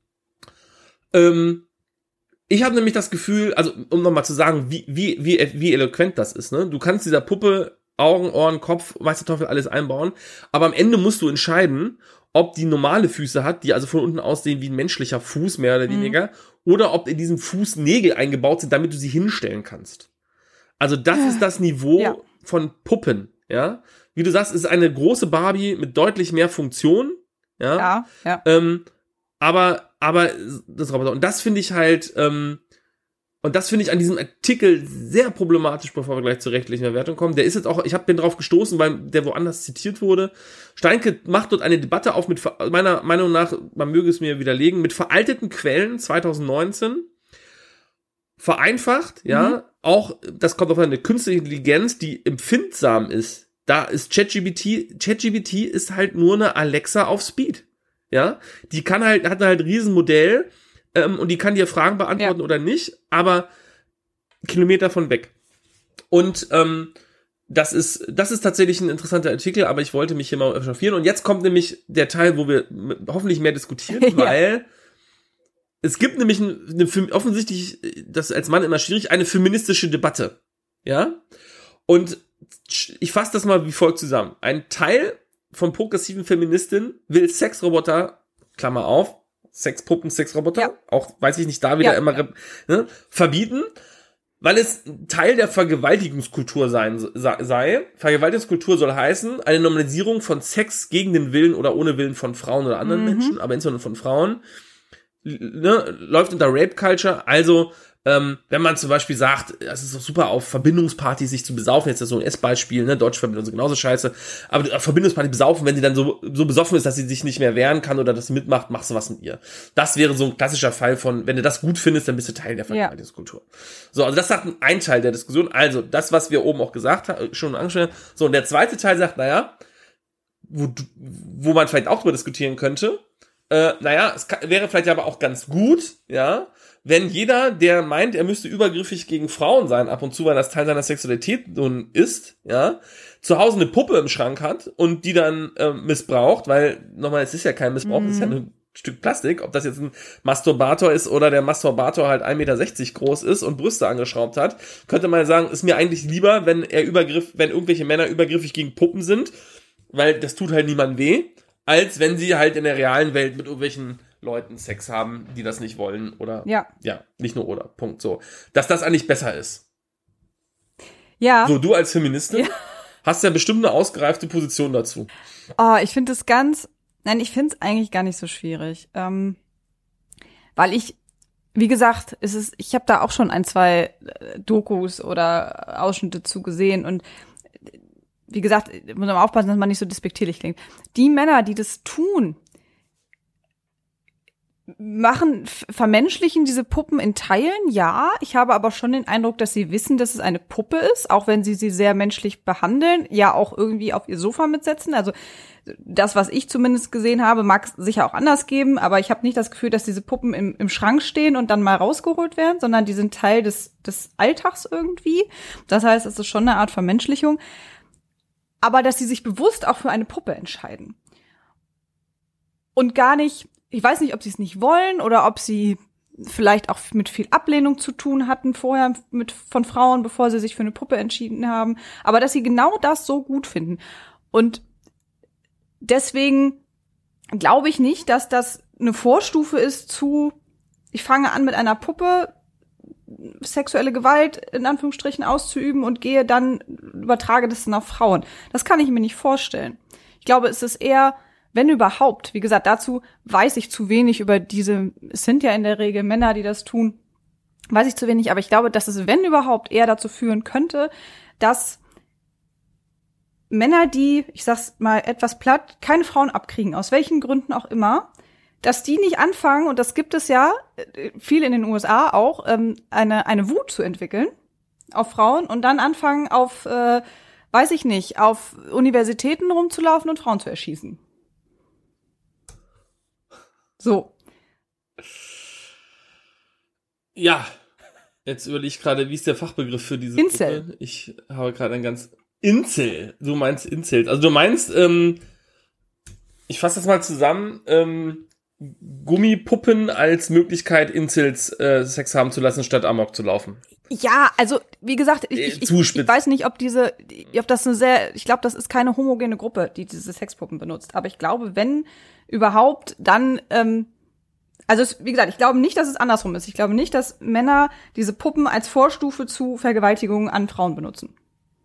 Ähm, ich habe nämlich das Gefühl, also um nochmal zu sagen, wie, wie, wie, wie eloquent das ist, ne? Du kannst dieser Puppe Augen, Ohren, Kopf, weiß der Teufel, alles einbauen, aber am Ende musst du entscheiden, ob die normale Füße hat, die also von unten aussehen wie ein menschlicher Fuß, mehr oder weniger, mhm. oder ob in diesem Fuß Nägel eingebaut sind, damit du sie hinstellen kannst. Also das ist das Niveau ja. von Puppen, ja. Wie du sagst, ist eine große Barbie mit deutlich mehr Funktion, ja. Ja, ja. Ähm, aber, aber das Roboter. Und das finde ich halt, ähm, und das finde ich an diesem Artikel sehr problematisch, bevor wir gleich zur rechtlichen Erwertung kommen. Der ist jetzt auch, ich hab, bin drauf gestoßen, weil der woanders zitiert wurde. Steinke macht dort eine Debatte auf mit, meiner Meinung nach, man möge es mir widerlegen, mit veralteten Quellen zweitausendneunzehn. Vereinfacht, ja, mhm. auch, das kommt auf eine künstliche Intelligenz, die empfindsam ist. Da ist ChatGPT, ChatGPT ist halt nur eine Alexa auf Speed, ja. Die kann halt, hat halt ein Riesenmodell, ähm, und die kann dir Fragen beantworten ja. oder nicht, aber Kilometer von weg. Und, ähm, das ist, das ist tatsächlich ein interessanter Artikel, aber ich wollte mich hier mal echauffieren. Und jetzt kommt nämlich der Teil, wo wir hoffentlich mehr diskutieren, ja. weil es gibt nämlich eine, eine, offensichtlich, das ist als Mann immer schwierig, eine feministische Debatte. Ja? Und ich fasse das mal wie folgt zusammen. Ein Teil von progressiven Feministinnen will Sexroboter, Klammer auf, Sexpuppen, Sexroboter, ja. auch, weiß ich nicht, da wieder ja, immer, ja. Ne, verbieten, weil es Teil der Vergewaltigungskultur sein, sei. Vergewaltigungskultur soll heißen, eine Normalisierung von Sex gegen den Willen oder ohne Willen von Frauen oder anderen mhm. Menschen, aber insbesondere von Frauen. Ne, läuft unter Rape Culture, also ähm, wenn man zum Beispiel sagt, es ist doch super auf Verbindungspartys sich zu besaufen, jetzt ist das so ein S-Beispiel, ne, deutsche Verbindung ist genauso scheiße, aber auf Verbindungsparty besaufen, wenn sie dann so so besoffen ist, dass sie sich nicht mehr wehren kann oder dass sie mitmacht, machst du was mit ihr. Das wäre so ein klassischer Fall von, wenn du das gut findest, dann bist du Teil der Vergewaltigungskultur. Ja. So, also das sagt ein Teil der Diskussion, also das, was wir oben auch gesagt haben, schon angestellt. So, und der zweite Teil sagt, naja, wo, wo man vielleicht auch drüber diskutieren könnte, Äh, naja, es kann, wäre vielleicht aber auch ganz gut, ja, wenn jeder, der meint, er müsste übergriffig gegen Frauen sein, ab und zu, weil das Teil seiner Sexualität nun ist, ja, zu Hause eine Puppe im Schrank hat und die dann äh, missbraucht, weil, nochmal, es ist ja kein Missbrauch, mhm. es ist ja ein Stück Plastik, ob das jetzt ein Masturbator ist oder der Masturbator halt ein Meter sechzig groß ist und Brüste angeschraubt hat, könnte man sagen, ist mir eigentlich lieber, wenn er übergriff, wenn irgendwelche Männer übergriffig gegen Puppen sind, weil das tut halt niemandem weh, als wenn sie halt in der realen Welt mit irgendwelchen Leuten Sex haben, die das nicht wollen oder, ja, ja nicht nur oder, Punkt, so. Dass das eigentlich besser ist. Ja. So, du als Feministin ja. hast ja bestimmt eine ausgereifte Position dazu. Oh, ich finde das ganz, nein, ich finde es eigentlich gar nicht so schwierig, ähm, weil ich, wie gesagt, es ist, ich habe da auch schon ein, zwei Dokus oder Ausschnitte zu gesehen und wie gesagt, muss man aufpassen, dass man nicht so despektierlich klingt. Die Männer, die das tun, machen, vermenschlichen diese Puppen in Teilen, ja. Ich habe aber schon den Eindruck, dass sie wissen, dass es eine Puppe ist, auch wenn sie sie sehr menschlich behandeln, ja auch irgendwie auf ihr Sofa mitsetzen. Also das, was ich zumindest gesehen habe, mag es sicher auch anders geben, aber ich habe nicht das Gefühl, dass diese Puppen im, im Schrank stehen und dann mal rausgeholt werden, sondern die sind Teil des, des Alltags irgendwie. Das heißt, es ist schon eine Art Vermenschlichung. Aber dass sie sich bewusst auch für eine Puppe entscheiden. Und gar nicht, ich weiß nicht, ob sie es nicht wollen oder ob sie vielleicht auch mit viel Ablehnung zu tun hatten vorher mit von Frauen, bevor sie sich für eine Puppe entschieden haben, aber dass sie genau das so gut finden. Und deswegen glaube ich nicht, dass das eine Vorstufe ist zu, ich fange an mit einer Puppe sexuelle Gewalt in Anführungsstrichen auszuüben und gehe dann, übertrage das dann auf Frauen. Das kann ich mir nicht vorstellen. Ich glaube, es ist eher, wenn überhaupt, wie gesagt, dazu weiß ich zu wenig über diese, es sind ja in der Regel Männer, die das tun, weiß ich zu wenig, aber ich glaube, dass es, wenn überhaupt, eher dazu führen könnte, dass Männer, die, ich sag's mal etwas platt, keine Frauen abkriegen, aus welchen Gründen auch immer, dass die nicht anfangen, und das gibt es ja viel in den U S A auch, ähm, eine eine Wut zu entwickeln auf Frauen und dann anfangen auf, äh, weiß ich nicht, auf Universitäten rumzulaufen und Frauen zu erschießen. So. Ja, jetzt überlege ich gerade, wie ist der Fachbegriff für diese Incel. Gruppe? Ich habe gerade ein ganz... Incel. Du meinst Incels. Also du meinst, ähm, ich fasse das mal zusammen, ähm, Gummipuppen als Möglichkeit, Incels äh, Sex haben zu lassen, statt Amok zu laufen. Ja, also wie gesagt, ich, ich, ich, ich weiß nicht, ob diese, ob das eine sehr, ich glaube, das ist keine homogene Gruppe, die diese Sexpuppen benutzt. Aber ich glaube, wenn überhaupt, dann, ähm, also es, wie gesagt, ich glaube nicht, dass es andersrum ist. Ich glaube nicht, dass Männer diese Puppen als Vorstufe zu Vergewaltigungen an Frauen benutzen.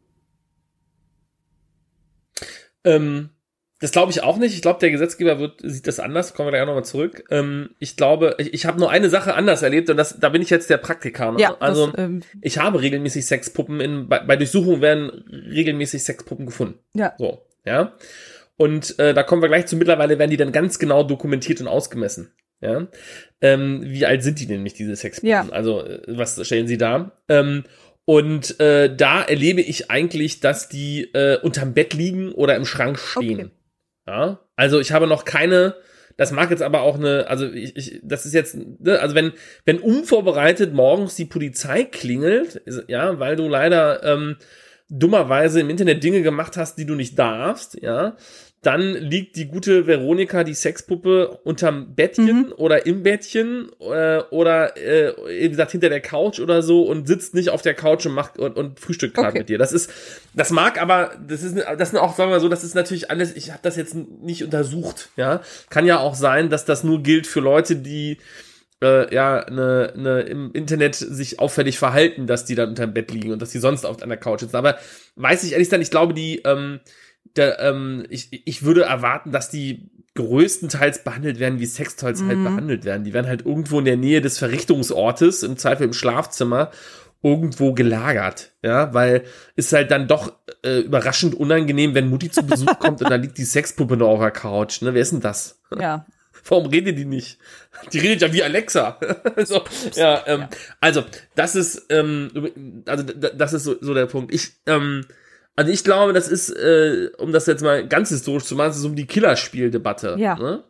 Ähm, das glaube ich auch nicht. Ich glaube, der Gesetzgeber wird, sieht das anders. Kommen wir gleich auch nochmal zurück. Ähm, ich glaube, ich, ich habe nur eine Sache anders erlebt und das, da bin ich jetzt der Praktiker. Ne? Ja, also das, ähm, ich habe regelmäßig Sexpuppen in, bei, bei Durchsuchungen werden regelmäßig Sexpuppen gefunden. Ja. So, ja. Und äh, da kommen wir gleich zu. Mittlerweile werden die dann ganz genau dokumentiert und ausgemessen. Ja. Ähm, wie alt sind die denn nämlich, diese Sexpuppen? Ja. Also äh, was stellen sie da? Ähm, Und äh, da erlebe ich eigentlich, dass die äh, unterm Bett liegen oder im Schrank stehen. Okay. Ja, also ich habe noch keine, das mag jetzt aber auch eine, also ich, ich das ist jetzt, ne, also wenn wenn unvorbereitet morgens die Polizei klingelt, ist, ja, weil du leider ähm, dummerweise im Internet Dinge gemacht hast, die du nicht darfst, ja, dann liegt die gute Veronika, die Sexpuppe, unterm Bettchen Mhm. oder im Bettchen äh, oder äh, wie gesagt hinter der Couch oder so und sitzt nicht auf der Couch und macht und, und frühstückt gerade Okay. mit dir. Das ist, das mag aber, das ist, das sind auch, sagen wir mal so, das ist natürlich alles. Ich habe das jetzt nicht untersucht. Ja, kann ja auch sein, dass das nur gilt für Leute, die äh, ja ne, ne, im Internet sich auffällig verhalten, dass die dann unterm Bett liegen und dass die sonst oft an der Couch sitzen. Aber weiß ich ehrlich sein, ich glaube, die ähm, Der, ähm, ich, ich würde erwarten, dass die größtenteils behandelt werden, wie Sextoys Mhm. halt behandelt werden. Die werden halt irgendwo in der Nähe des Verrichtungsortes, im Zweifel im Schlafzimmer, irgendwo gelagert. Ja, weil ist halt dann doch äh, überraschend unangenehm, wenn Mutti zu Besuch kommt und dann liegt die Sexpuppe noch auf der Couch. Ne, wer ist denn das? Ja. Warum redet die nicht? Die redet ja wie Alexa. so, ja, ähm, Ja. also das ist, ähm, also d- das ist so, so der Punkt. Ich, ähm, also ich glaube, das ist, äh, um das jetzt mal ganz historisch zu machen, es ist um die Killerspieldebatte. Ja. Ne?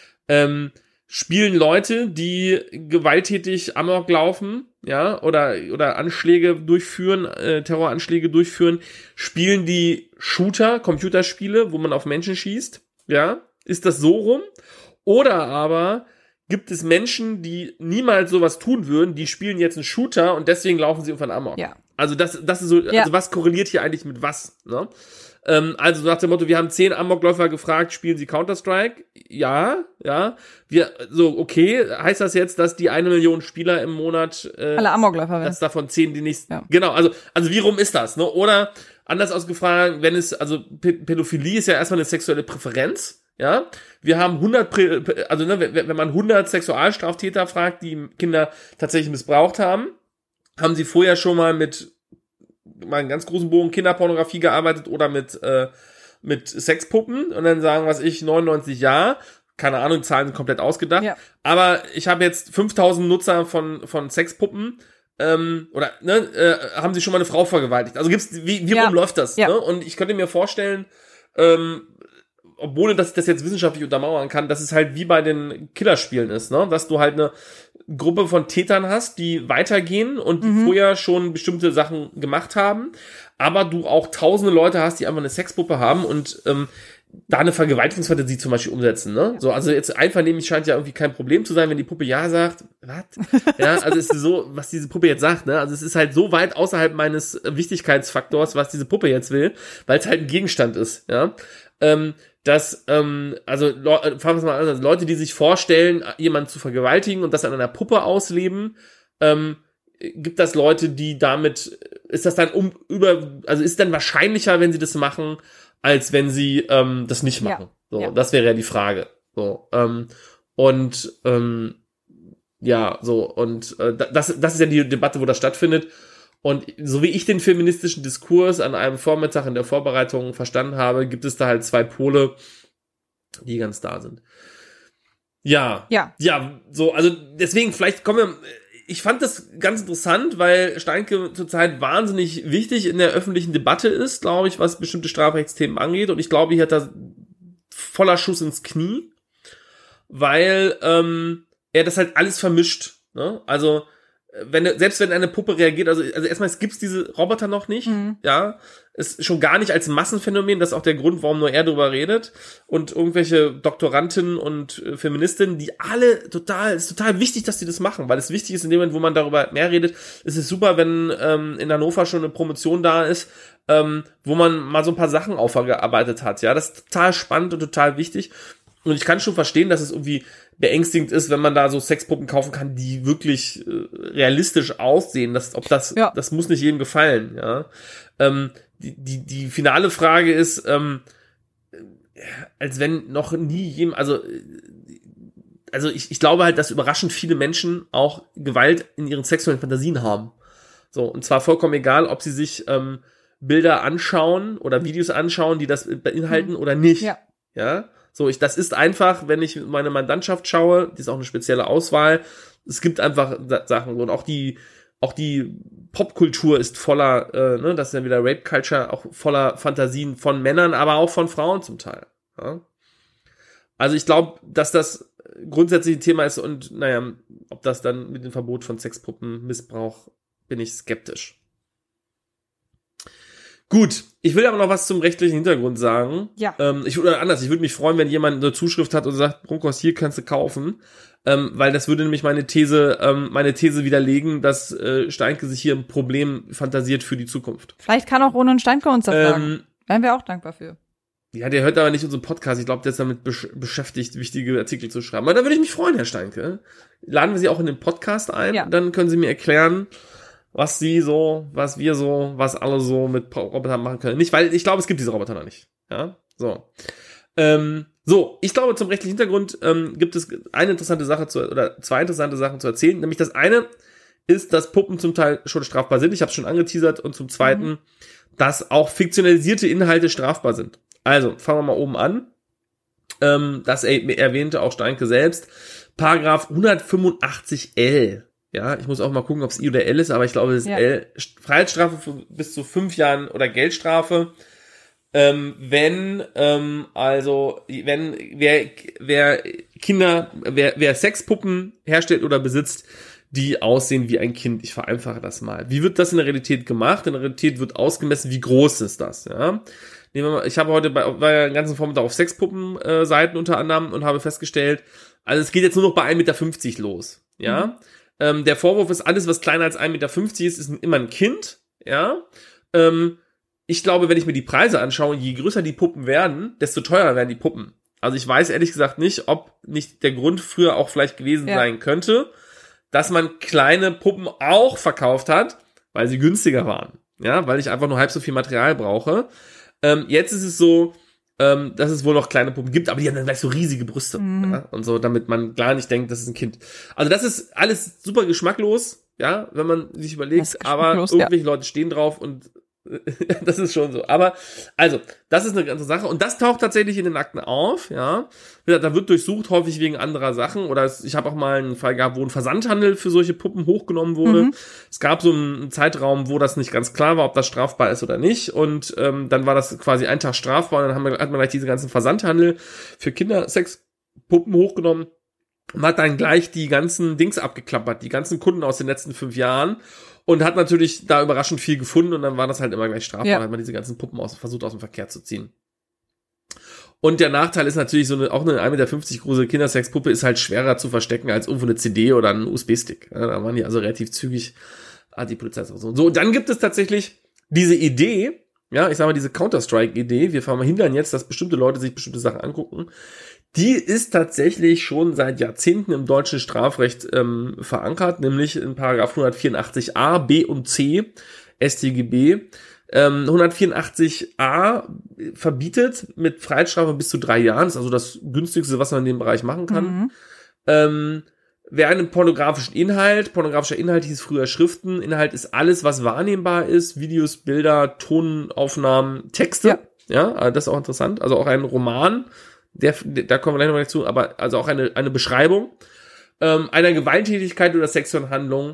Ähm, spielen Leute, die gewalttätig Amok laufen, ja, oder oder Anschläge durchführen, äh, Terroranschläge durchführen, spielen die Shooter, Computerspiele, wo man auf Menschen schießt, ja? Ist das so rum? Oder aber gibt es Menschen, die niemals sowas tun würden, die spielen jetzt einen Shooter und deswegen laufen sie irgendwann Amok. Ja. Also das, das ist so, Ja. also was korreliert hier eigentlich mit was, ne? Ähm, also nach dem Motto, wir haben zehn Amokläufer gefragt, spielen sie Counter-Strike? Ja, ja. Wir, so, okay, heißt das jetzt, dass die eine Million Spieler im Monat, äh, Alle Amokläufer werden. dass davon zehn die nächsten, Ja. genau, also, also wie rum ist das, ne? Oder anders ausgefragt, wenn es, also P- Pädophilie ist ja erstmal eine sexuelle Präferenz, ja. Wir haben hundert, Prä- also ne, wenn wenn man hundert Sexualstraftäter fragt, die Kinder tatsächlich missbraucht haben, haben sie vorher schon mal mit mal einen ganz großen Bogen Kinderpornografie gearbeitet oder mit äh, mit Sexpuppen und dann sagen, was ich, neunundneunzig ja, keine Ahnung, Zahlen sind komplett ausgedacht, Ja. aber ich habe jetzt fünftausend Nutzer von von Sexpuppen ähm, oder ne, äh, haben sie schon mal eine Frau vergewaltigt. Also gibt's wie wie Ja. rum läuft das, Ja. ne? Und ich könnte mir vorstellen, ähm, obwohl dass ich das jetzt wissenschaftlich untermauern kann, dass es halt wie bei den Killerspielen ist, ne? Dass du halt eine Gruppe von Tätern hast, die weitergehen und die Mhm. vorher schon bestimmte Sachen gemacht haben, aber du auch tausende Leute hast, die einfach eine Sexpuppe haben und ähm, da eine Vergewaltigungsfantasie zum Beispiel umsetzen, ne? Ja. So, also jetzt einvernehmlich scheint ja irgendwie kein Problem zu sein, wenn die Puppe ja sagt. Was? Ja, also es ist so, was diese Puppe jetzt sagt, ne? Also es ist halt so weit außerhalb meines Wichtigkeitsfaktors, was diese Puppe jetzt will, weil es halt ein Gegenstand ist, ja? Ähm, dass, ähm, also, Le- fangen wir es mal an, also Leute, die sich vorstellen, jemanden zu vergewaltigen und das an einer Puppe ausleben, ähm, gibt das Leute, die damit, ist das dann um, über, also ist dann wahrscheinlicher, wenn sie das machen, als wenn sie ähm, das nicht machen. Ja. So, Ja. das wäre ja die Frage. So, ähm, und ähm, ja, so, und äh, das, das ist ja die Debatte, wo das stattfindet. Und so wie ich den feministischen Diskurs an einem Vormittag in der Vorbereitung verstanden habe, gibt es da halt zwei Pole, die ganz da sind. Ja. Ja. Ja, so, also deswegen, vielleicht kommen wir, ich fand das ganz interessant, weil Steinke zurzeit wahnsinnig wichtig in der öffentlichen Debatte ist, glaube ich, was bestimmte Strafrechtsthemen angeht. Und ich glaube, hier hat er voller Schuss ins Knie, weil ähm, er das halt alles vermischt. Ne? Also wenn selbst wenn eine Puppe reagiert, also, also erstmal, es gibt's diese Roboter noch nicht, Mhm. ja, ist schon gar nicht als Massenphänomen, das ist auch der Grund, warum nur er drüber redet und irgendwelche Doktorantinnen und äh, Feministinnen, die alle total, es ist total wichtig, dass die das machen, weil es wichtig ist, in dem Moment, wo man darüber mehr redet, ist es super, wenn ähm, in Hannover schon eine Promotion da ist, ähm, wo man mal so ein paar Sachen aufgearbeitet hat, ja, das ist total spannend und total wichtig. Und ich kann schon verstehen, dass es irgendwie beängstigend ist, wenn man da so Sexpuppen kaufen kann, die wirklich äh, realistisch aussehen. Das, ob das, Ja. das muss nicht jedem gefallen, ja. Ähm, die, die, die finale Frage ist, ähm, als wenn noch nie jemand, also, äh, also ich, ich glaube halt, dass überraschend viele Menschen auch Gewalt in ihren sexuellen Fantasien haben. So, und zwar vollkommen egal, ob sie sich ähm, Bilder anschauen oder Videos anschauen, die das beinhalten oder nicht. Ja. Ja, so, ich, das ist einfach, wenn ich meine Mandantschaft schaue, die ist auch eine spezielle Auswahl. Es gibt einfach Sa- Sachen und auch die, auch die Popkultur ist voller, äh, ne, das ist ja wieder Rape Culture, auch voller Fantasien von Männern, aber auch von Frauen zum Teil. Ja? Also ich glaube, dass das grundsätzlich ein Thema ist und naja, ob das dann mit dem Verbot von Sexpuppen Missbrauch, bin ich skeptisch. Gut, ich will aber noch was zum rechtlichen Hintergrund sagen. Ja. Ähm, ich oder anders, ich würde mich freuen, wenn jemand eine Zuschrift hat und sagt, Brunkos, hier kannst du kaufen, ähm, weil das würde nämlich meine These, ähm, meine These widerlegen, dass äh, Steinke sich hier ein Problem fantasiert für die Zukunft. Vielleicht kann auch Ronan Steinke uns das sagen. Ähm, Wären wir auch dankbar für. ja, der hört aber nicht unseren Podcast. Ich glaube, der ist damit besch- beschäftigt, wichtige Artikel zu schreiben. Aber da würde ich mich freuen, Herr Steinke. Laden wir Sie auch in den Podcast ein. Ja. Dann können Sie mir erklären, was Sie so, was wir so, was alle so mit Robotern machen können. Nicht, weil ich glaube, es gibt diese Roboter noch nicht. Ja, so. Ähm, so, ich glaube, zum rechtlichen Hintergrund ähm, gibt es eine interessante Sache zu, oder zwei interessante Sachen zu erzählen. Nämlich das eine ist, dass Puppen zum Teil schon strafbar sind. Ich habe es schon angeteasert. Und zum zweiten, mhm. dass auch fiktionalisierte Inhalte strafbar sind. Also, fangen wir mal oben an. Ähm, das er- erwähnte auch Steinke selbst. Paragraph hundertfünfundachtzig L. Ja, ich muss auch mal gucken, ob es I oder L ist, aber ich glaube, es ist Ja. L. Freiheitsstrafe für bis zu fünf Jahren oder Geldstrafe. Ähm, wenn, ähm, also, wenn, wer, wer Kinder, wer, wer Sexpuppen herstellt oder besitzt, die aussehen wie ein Kind. Ich vereinfache das mal. Wie wird das in der Realität gemacht? In der Realität wird ausgemessen, wie groß ist das, ja? Nehmen wir mal, ich habe heute bei, war ja den ganzen Vormittag auf Sexpuppen-Seiten unter anderem und habe festgestellt, also es geht jetzt nur noch bei ein Meter fünfzig los, ja? Mhm. Ähm, der Vorwurf ist, alles, was kleiner als ein Meter fünfzig ist, ist immer ein Kind, ja? Ähm, ich glaube, wenn ich mir die Preise anschaue, je größer die Puppen werden, desto teurer werden die Puppen. Also ich weiß ehrlich gesagt nicht, ob nicht der Grund früher auch vielleicht gewesen Ja. sein könnte, dass man kleine Puppen auch verkauft hat, weil sie günstiger waren. Ja, weil ich einfach nur halb so viel Material brauche. Ähm, jetzt ist es so, ähm, dass es wohl noch kleine Puppen gibt, aber die haben dann gleich so riesige Brüste. Mhm. Ja, und so, damit man gar nicht denkt, das ist ein Kind. Also das ist alles super geschmacklos, ja, wenn man sich Das überlegt, ist aber geschmacklos, irgendwelche Leute stehen drauf und das ist schon so. Aber, also, das ist eine ganze Sache. Und das taucht tatsächlich in den Akten auf, ja. Da wird durchsucht, häufig wegen anderer Sachen. Oder es, ich habe auch mal einen Fall gehabt, wo ein Versandhandel für solche Puppen hochgenommen wurde. Mhm. Es gab so einen Zeitraum, wo das nicht ganz klar war, ob das strafbar ist oder nicht. Und ähm, dann war das quasi ein Tag strafbar. Und dann haben wir, hat man gleich diese ganzen Versandhandel für Kindersexpuppen hochgenommen. Und hat dann gleich die ganzen Dings abgeklappert, die ganzen Kunden aus den letzten fünf Jahren. Und hat natürlich da überraschend viel gefunden und dann war das halt immer gleich strafbar, Ja. hat man diese ganzen Puppen aus, versucht aus dem Verkehr zu ziehen. Und der Nachteil ist natürlich, so eine, auch eine ein Meter fünfzig große Kindersexpuppe ist halt schwerer zu verstecken als irgendwo eine C D oder ein U S B-Stick. Ja, da waren die also relativ zügig, hat die Polizei so. So, dann gibt es tatsächlich diese Idee, ja, ich sag mal, diese Counter-Strike-Idee, wir verhindern jetzt, dass bestimmte Leute sich bestimmte Sachen angucken. Die ist tatsächlich schon seit Jahrzehnten im deutschen Strafrecht ähm, verankert, nämlich in Paragraph hundertvierundachtzig a, b und c S t G B. Ähm, hundertvierundachtzig a verbietet mit Freiheitsstrafe bis zu drei Jahren, das ist also das günstigste, was man in dem Bereich machen kann. Mhm. Ähm, wer einen pornografischen Inhalt, pornografischer Inhalt hieß früher Schriften, Inhalt ist alles, was wahrnehmbar ist, Videos, Bilder, Tonaufnahmen, Texte, ja, ja, also das ist auch interessant, also auch ein Roman, der, da kommen wir gleich noch dazu, aber also auch eine, eine Beschreibung ähm, einer Gewalttätigkeit oder sexuellen Handlung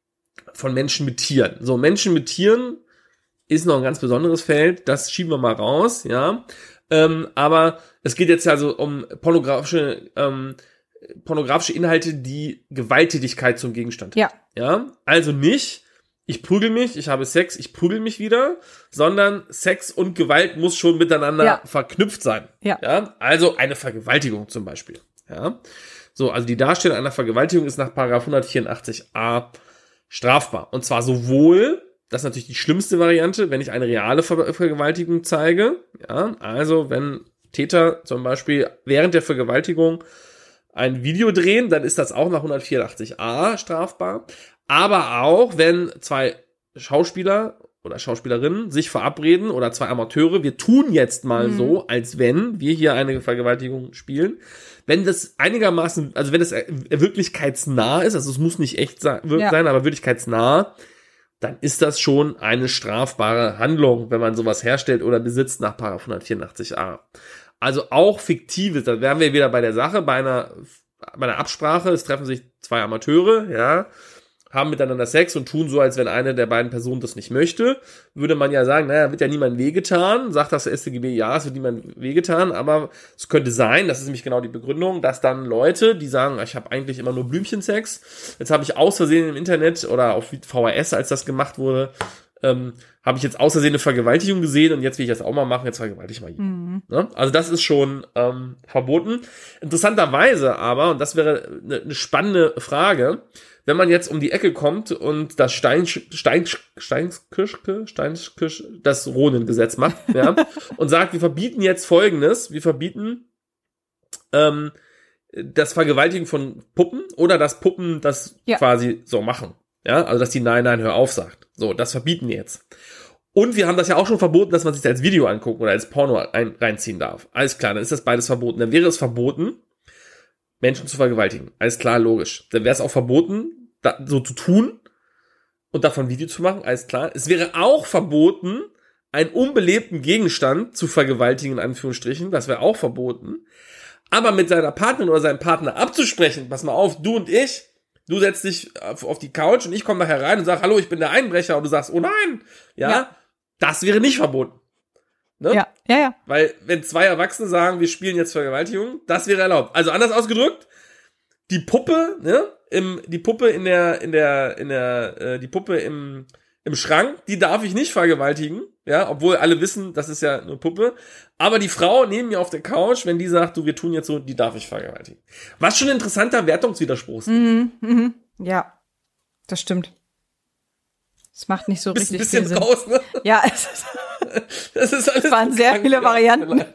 von Menschen mit Tieren. So, Menschen mit Tieren ist noch ein ganz besonderes Feld, das schieben wir mal raus, ja. Ähm, aber es geht jetzt also um pornografische, ähm, pornografische Inhalte, die Gewalttätigkeit zum Gegenstand ja. haben. Ja. Also nicht, ich prügel mich, ich habe Sex, ich prügel mich wieder, sondern Sex und Gewalt muss schon miteinander ja. verknüpft sein. Ja. Ja. Also eine Vergewaltigung zum Beispiel. Ja. So, also die Darstellung einer Vergewaltigung ist nach Paragraph hundertvierundachtzig a strafbar. Und zwar sowohl, das ist natürlich die schlimmste Variante, wenn ich eine reale Ver- Vergewaltigung zeige. Ja, also wenn Täter zum Beispiel während der Vergewaltigung ein Video drehen, dann ist das auch nach hundertvierundachtzig a strafbar. Aber auch, wenn zwei Schauspieler oder Schauspielerinnen sich verabreden oder zwei Amateure, wir tun jetzt mal mhm. so, als wenn wir hier eine Vergewaltigung spielen. Wenn das einigermaßen, also wenn das wirklichkeitsnah ist, also es muss nicht echt sein, ja. sein, aber wirklichkeitsnah, dann ist das schon eine strafbare Handlung, wenn man sowas herstellt oder besitzt nach Paragraph hundertvierundachtzig a. Also auch fiktives, da wären wir wieder bei der Sache, bei einer, bei einer Absprache, es treffen sich zwei Amateure, ja, haben miteinander Sex und tun so, als wenn eine der beiden Personen das nicht möchte, würde man ja sagen, naja, wird ja niemandem wehgetan, sagt das S t G B, ja, es wird niemandem wehgetan, aber es könnte sein, das ist nämlich genau die Begründung, dass dann Leute, die sagen, ich habe eigentlich immer nur Blümchensex, jetzt habe ich aus Versehen im Internet oder auf V H S, als das gemacht wurde, ähm, habe ich jetzt aus Versehen eine Vergewaltigung gesehen und jetzt will ich das auch mal machen, jetzt vergewaltige ich mal jeden. Mhm. Ne? Also das ist schon ähm, verboten. Interessanterweise aber, und das wäre eine, eine spannende Frage, wenn man jetzt um die Ecke kommt und das Stein, Stein, Steinskirche, Steinskirche, das Rohnen-Gesetz macht, ja, und sagt, wir verbieten jetzt Folgendes, wir verbieten ähm, das Vergewaltigen von Puppen oder dass Puppen das ja. quasi so machen, ja, also dass die Nein, Nein, hör auf sagt. So, das verbieten wir jetzt. Und wir haben das ja auch schon verboten, dass man sich das als Video angucken oder als Porno ein, reinziehen darf. Alles klar, dann ist das beides verboten. Dann wäre es verboten, Menschen zu vergewaltigen. Alles klar, logisch. Dann wäre es auch verboten, da, so zu tun und davon ein Video zu machen. Alles klar. Es wäre auch verboten, einen unbelebten Gegenstand zu vergewaltigen, in Anführungsstrichen. Das wäre auch verboten. Aber mit seiner Partnerin oder seinem Partner abzusprechen, pass mal auf, du und ich, du setzt dich auf, auf die Couch und ich komme nachher rein und sag, hallo, ich bin der Einbrecher. Und du sagst, oh nein. Ja, ja. Das wäre nicht verboten. Ne? Ja, ja, ja. Weil, wenn zwei Erwachsene sagen, wir spielen jetzt Vergewaltigung, das wäre erlaubt. Also anders ausgedrückt, die Puppe, ne, im, die Puppe in der, in der, in der, äh, die Puppe im, im Schrank, die darf ich nicht vergewaltigen, ja, obwohl alle wissen, das ist ja eine Puppe. Aber die Frau neben mir auf der Couch, wenn die sagt, du, wir tun jetzt so, die darf ich vergewaltigen. Was schon ein interessanter Wertungswiderspruch ist. Mhm, mhm. Ja, das stimmt. Es macht nicht so Bist richtig ein bisschen viel Sinn. Raus, ne? Ja, es ist, das ist alles. Es waren sehr viele Varianten.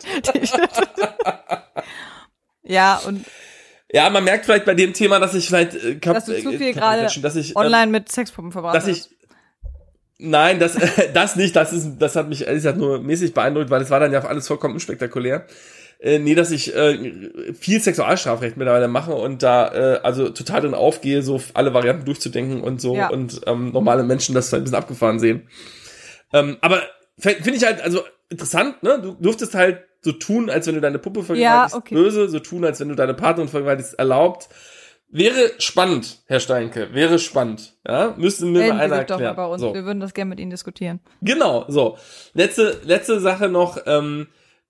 Ja, und ja, man merkt vielleicht bei dem Thema, dass ich vielleicht äh, kap- dass du zu viel äh, gerade dass ich, online ähm, mit Sexpuppen verbracht dass ich, Nein, das das nicht, das ist das hat mich ehrlich gesagt nur mäßig beeindruckt, weil es war dann ja alles vollkommen unspektakulär. Äh, nee, dass ich äh, viel Sexualstrafrecht mittlerweile mache und da äh, also total drin aufgehe, so alle Varianten durchzudenken und so ja. und ähm, normale Menschen das ein bisschen abgefahren sehen. Ähm, aber finde ich halt also interessant, ne? Du durftest halt so tun, als wenn du deine Puppe vergewaltigst, ja, okay. böse, so tun, als wenn du deine Partnerin vergewaltigst, erlaubt. Wäre spannend, Herr Steinke, wäre spannend. Ja, müsste mir mal einer erklären. Bei uns. So. Wir würden das gerne mit Ihnen diskutieren. Genau, so. Letzte letzte Sache noch, ähm,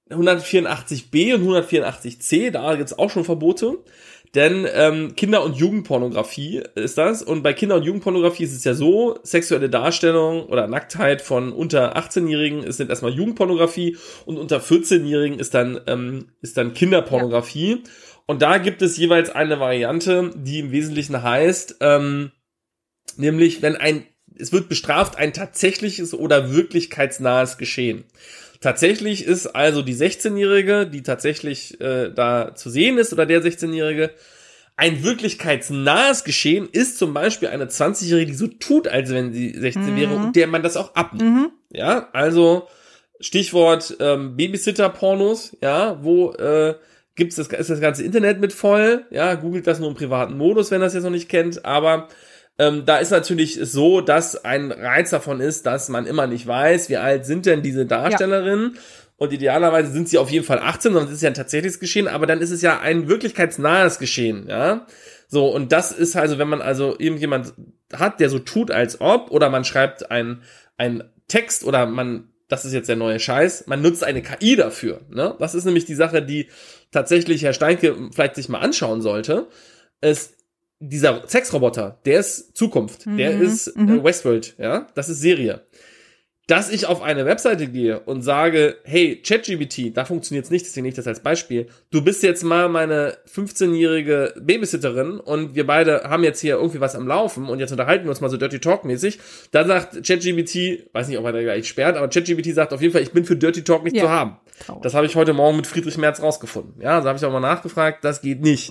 hundertvierundachtzig b und hundertvierundachtzig c, da gibt's auch schon Verbote. Denn ähm, Kinder- und Jugendpornografie ist das. Und bei Kinder- und Jugendpornografie ist es ja so, sexuelle Darstellung oder Nacktheit von unter achtzehnjährigen ist dann erstmal Jugendpornografie und unter vierzehnjährigen ist dann ähm, ist dann Kinderpornografie. Ja. Und da gibt es jeweils eine Variante, die im Wesentlichen heißt, ähm, nämlich wenn ein, es wird bestraft ein tatsächliches oder wirklichkeitsnahes Geschehen. Tatsächlich ist also die sechzehnjährige, die tatsächlich äh, da zu sehen ist, oder der sechzehnjährige. Ein wirklichkeitsnahes Geschehen ist zum Beispiel eine zwanzigjährige, die so tut, als wenn sie sechzehn mhm. wäre und der man das auch abnimmt. Mhm. Ja, also Stichwort ähm, Babysitter-Pornos, ja, wo äh, gibt's das, ist das ganze Internet mit voll, ja, googelt das nur im privaten Modus, wenn das jetzt noch nicht kennt, aber Ähm, da ist natürlich so, dass ein Reiz davon ist, dass man immer nicht weiß, wie alt sind denn diese Darstellerinnen. Ja. Und idealerweise sind sie auf jeden Fall achtzehn, sonst ist es ja ein tatsächliches Geschehen, aber dann ist es ja ein wirklichkeitsnahes Geschehen, ja. So, und das ist also, wenn man also irgendjemand hat, der so tut, als ob, oder man schreibt ein, ein Text, oder man, das ist jetzt der neue Scheiß, man nutzt eine K I dafür, ne. Das ist nämlich die Sache, die tatsächlich Herr Steinke vielleicht sich mal anschauen sollte. Es Dieser Sexroboter, der ist Zukunft, mhm. der ist äh, Westworld, ja, das ist Serie. Dass ich auf eine Webseite gehe und sage, hey, ChatGPT, da funktioniert's nicht, deswegen nehme ich das als Beispiel, du bist jetzt mal meine fünfzehnjährige Babysitterin und wir beide haben jetzt hier irgendwie was am Laufen und jetzt unterhalten wir uns mal so Dirty Talk mäßig, da sagt ChatGPT, weiß nicht, ob er da gleich sperrt, aber ChatGPT sagt auf jeden Fall, ich bin für Dirty Talk nicht ja. zu haben. Traurig. Das habe ich heute Morgen mit Friedrich Merz rausgefunden. Ja, da habe ich auch mal nachgefragt, das geht nicht.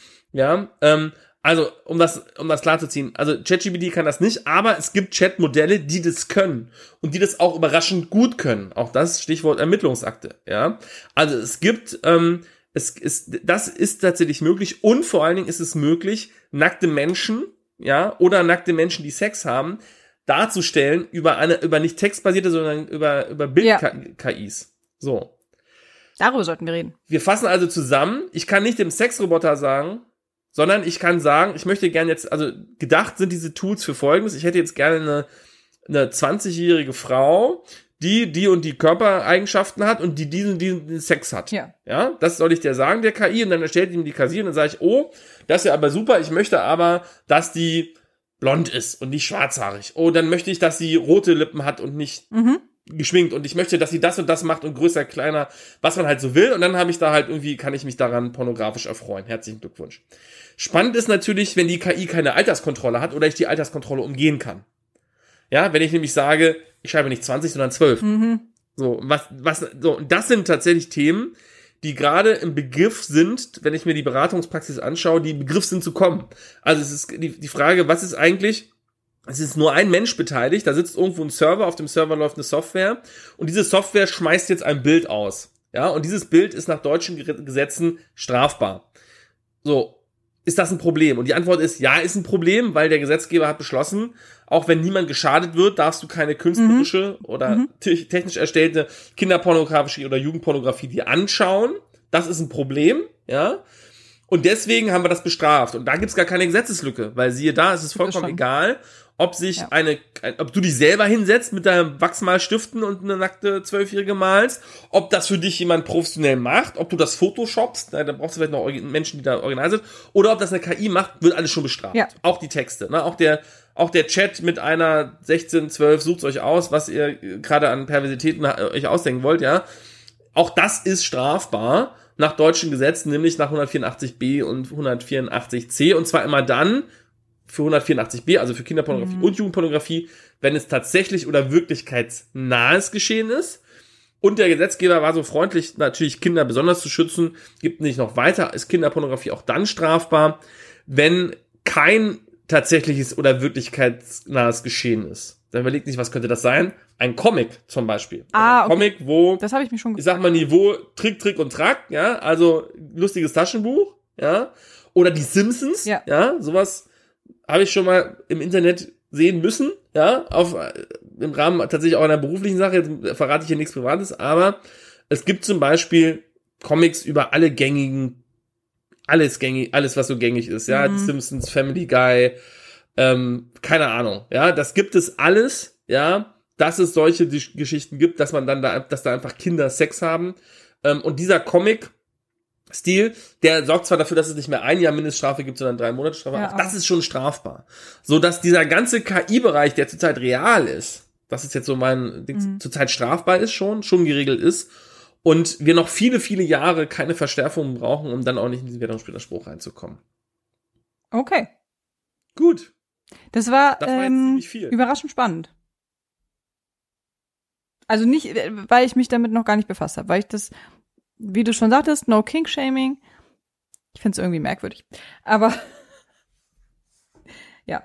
Ja, ähm, Also, um das, um das klar zu ziehen, also ChatGPT kann das nicht, aber es gibt Chat-Modelle, die das können und die das auch überraschend gut können. Auch das Stichwort Ermittlungsakte, ja. Also es gibt, ähm, es ist, das ist tatsächlich möglich und vor allen Dingen ist es möglich, nackte Menschen, ja, oder nackte Menschen, die Sex haben, darzustellen über eine, über nicht textbasierte, sondern über, über Bild-K Is. Ja. So. Darüber sollten wir reden. Wir fassen also zusammen, ich kann nicht dem Sexroboter sagen, sondern ich kann sagen, ich möchte gerne jetzt, also gedacht sind diese Tools für Folgendes, ich hätte jetzt gerne eine, eine zwanzigjährige Frau, die die und die Körpereigenschaften hat und die diesen, diesen Sex hat. Ja. Ja, das soll ich dir sagen, der K I, und dann erstellt ihm die K I und dann sage ich, oh, das ist ja aber super, ich möchte aber, dass die blond ist und nicht schwarzhaarig. Oh, dann möchte ich, dass sie rote Lippen hat und nicht mhm. geschminkt und ich möchte, dass sie das und das macht und größer, kleiner, was man halt so will, und dann habe ich da halt irgendwie, kann ich mich daran pornografisch erfreuen. Herzlichen Glückwunsch. Spannend ist natürlich, wenn die K I keine Alterskontrolle hat oder ich die Alterskontrolle umgehen kann. Ja, wenn ich nämlich sage, ich schreibe nicht zwanzig, sondern zwölf. Mhm. So, was, was, so, und das sind tatsächlich Themen, die gerade im Begriff sind, wenn ich mir die Beratungspraxis anschaue, die im Begriff sind zu kommen. Also es ist die, die Frage, was ist eigentlich, es ist nur ein Mensch beteiligt, da sitzt irgendwo ein Server, auf dem Server läuft eine Software und diese Software schmeißt jetzt ein Bild aus. Ja, und dieses Bild ist nach deutschen Gesetzen strafbar. So, ist das ein Problem? Und die Antwort ist, ja, ist ein Problem, weil der Gesetzgeber hat beschlossen, auch wenn niemand geschadet wird, darfst du keine künstlerische mhm. oder mhm. technisch erstellte Kinderpornografie oder Jugendpornografie dir anschauen. Das ist ein Problem, ja. Und deswegen haben wir das bestraft. Und da gibt's gar keine Gesetzeslücke, weil siehe da, es ist vollkommen egal, ob sich ja. eine, ob du dich selber hinsetzt mit deinem Wachsmalstiften und eine nackte Zwölfjährige malst, ob das für dich jemand professionell macht, ob du das photoshopst, da brauchst du vielleicht noch Menschen, die da original sind, oder ob das eine K I macht, wird alles schon bestraft. Ja. Auch die Texte, ne? Auch der, auch der Chat mit einer sechzehn, zwölf, sucht euch aus, was ihr gerade an Perversitäten euch ausdenken wollt, ja. Auch das ist strafbar nach deutschen Gesetzen, nämlich nach hundertvierundachtzig b und hundertvierundachtzig c, und zwar immer dann, für hundertvierundachtzig b, also für Kinderpornografie mhm. und Jugendpornografie, wenn es tatsächlich oder wirklichkeitsnahes Geschehen ist. Und der Gesetzgeber war so freundlich, natürlich Kinder besonders zu schützen, gibt nicht noch weiter, ist Kinderpornografie auch dann strafbar, wenn kein tatsächliches oder wirklichkeitsnahes Geschehen ist. Dann überlegt nicht, was könnte das sein? Ein Comic zum Beispiel. Ah, ein Comic, okay. wo, das habe ich mir schon gesagt. Ich sag mal Niveau Trick, Trick und Track, ja, also lustiges Taschenbuch, ja, oder die Simpsons, ja, ja, sowas habe ich schon mal im Internet sehen müssen, ja, auf, im Rahmen tatsächlich auch einer beruflichen Sache, jetzt verrate ich hier nichts Privates, aber es gibt zum Beispiel Comics über alle gängigen, alles gängig, alles was so gängig ist, ja, mhm. die Simpsons, Family Guy, ähm, keine Ahnung, ja, das gibt es alles, ja, dass es solche Geschichten gibt, dass man dann da, dass da einfach Kinder Sex haben, Ähm, und dieser Comic-Stil, der sorgt zwar dafür, dass es nicht mehr ein Jahr Mindeststrafe gibt, sondern drei Monate Strafe. Ja, auch das ist schon strafbar. So dass dieser ganze K I-Bereich, der zurzeit real ist, das ist jetzt so mein Ding, mhm. zurzeit strafbar ist schon, schon geregelt ist. Und wir noch viele, viele Jahre keine Verstärkungen brauchen, um dann auch nicht in diesen Wertungswiderspruch reinzukommen. Okay. Gut. Das war, das war ähm, viel. überraschend spannend. Also nicht, weil ich mich damit noch gar nicht befasst habe, weil ich das, wie du schon sagtest, no Kink-Shaming. Ich finde es irgendwie merkwürdig. Aber ja.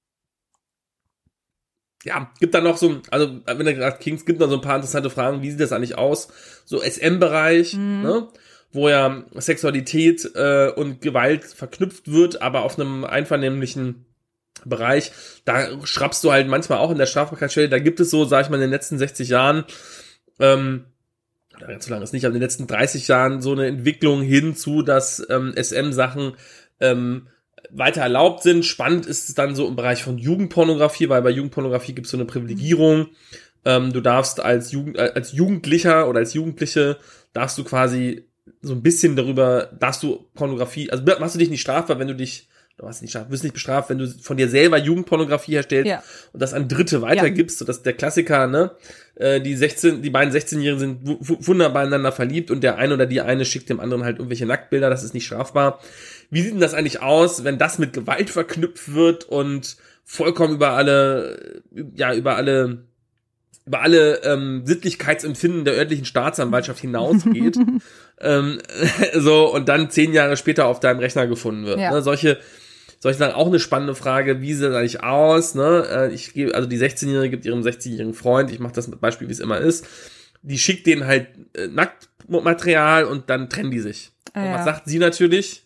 Ja, gibt da noch so, also wenn du gerade Kings, gibt noch so ein paar interessante Fragen, wie sieht das eigentlich aus? So S M-Bereich, mhm. ne? Wo ja Sexualität äh, und Gewalt verknüpft wird, aber auf einem einvernehmlichen Bereich, da schraubst du halt manchmal auch in der Strafbarkeitsschwelle, da gibt es so, sag ich mal, in den letzten sechzig Jahren, ähm, oder ganz so lange ist nicht, aber in den letzten dreißig Jahren so eine Entwicklung hin zu, dass ähm, S M-Sachen ähm, weiter erlaubt sind. Spannend ist es dann so im Bereich von Jugendpornografie, weil bei Jugendpornografie gibt es so eine Privilegierung. Ähm, du darfst als Jugend, äh, als Jugendlicher oder als Jugendliche darfst du quasi so ein bisschen darüber, darfst du Pornografie, also machst du dich nicht strafbar, wenn du dich, du hast nicht, wirst nicht bestraft, wenn du von dir selber Jugendpornografie herstellst ja. und das an Dritte weitergibst, ja. sodass der Klassiker, ne, äh, die sechzehn, die beiden sechzehnjährigen sind w- wunderbar ineinander verliebt und der eine oder die eine schickt dem anderen halt irgendwelche Nacktbilder, das ist nicht strafbar. Wie sieht denn das eigentlich aus, wenn das mit Gewalt verknüpft wird und vollkommen über alle, ja, über alle, über alle ähm, Sittlichkeitsempfinden der örtlichen Staatsanwaltschaft hinausgeht, ähm, so und dann zehn Jahre später auf deinem Rechner gefunden wird. Ja. Ne? Solche, solche Sachen auch eine spannende Frage, wie sieht das eigentlich aus? Ne? Äh, ich gebe, also die sechzehnjährige gibt ihrem sechzigjährigen Freund, ich mache das mit Beispiel, wie es immer ist, die schickt denen halt äh, Nacktmaterial und dann trennen die sich. Ah, und was ja. sagt sie natürlich?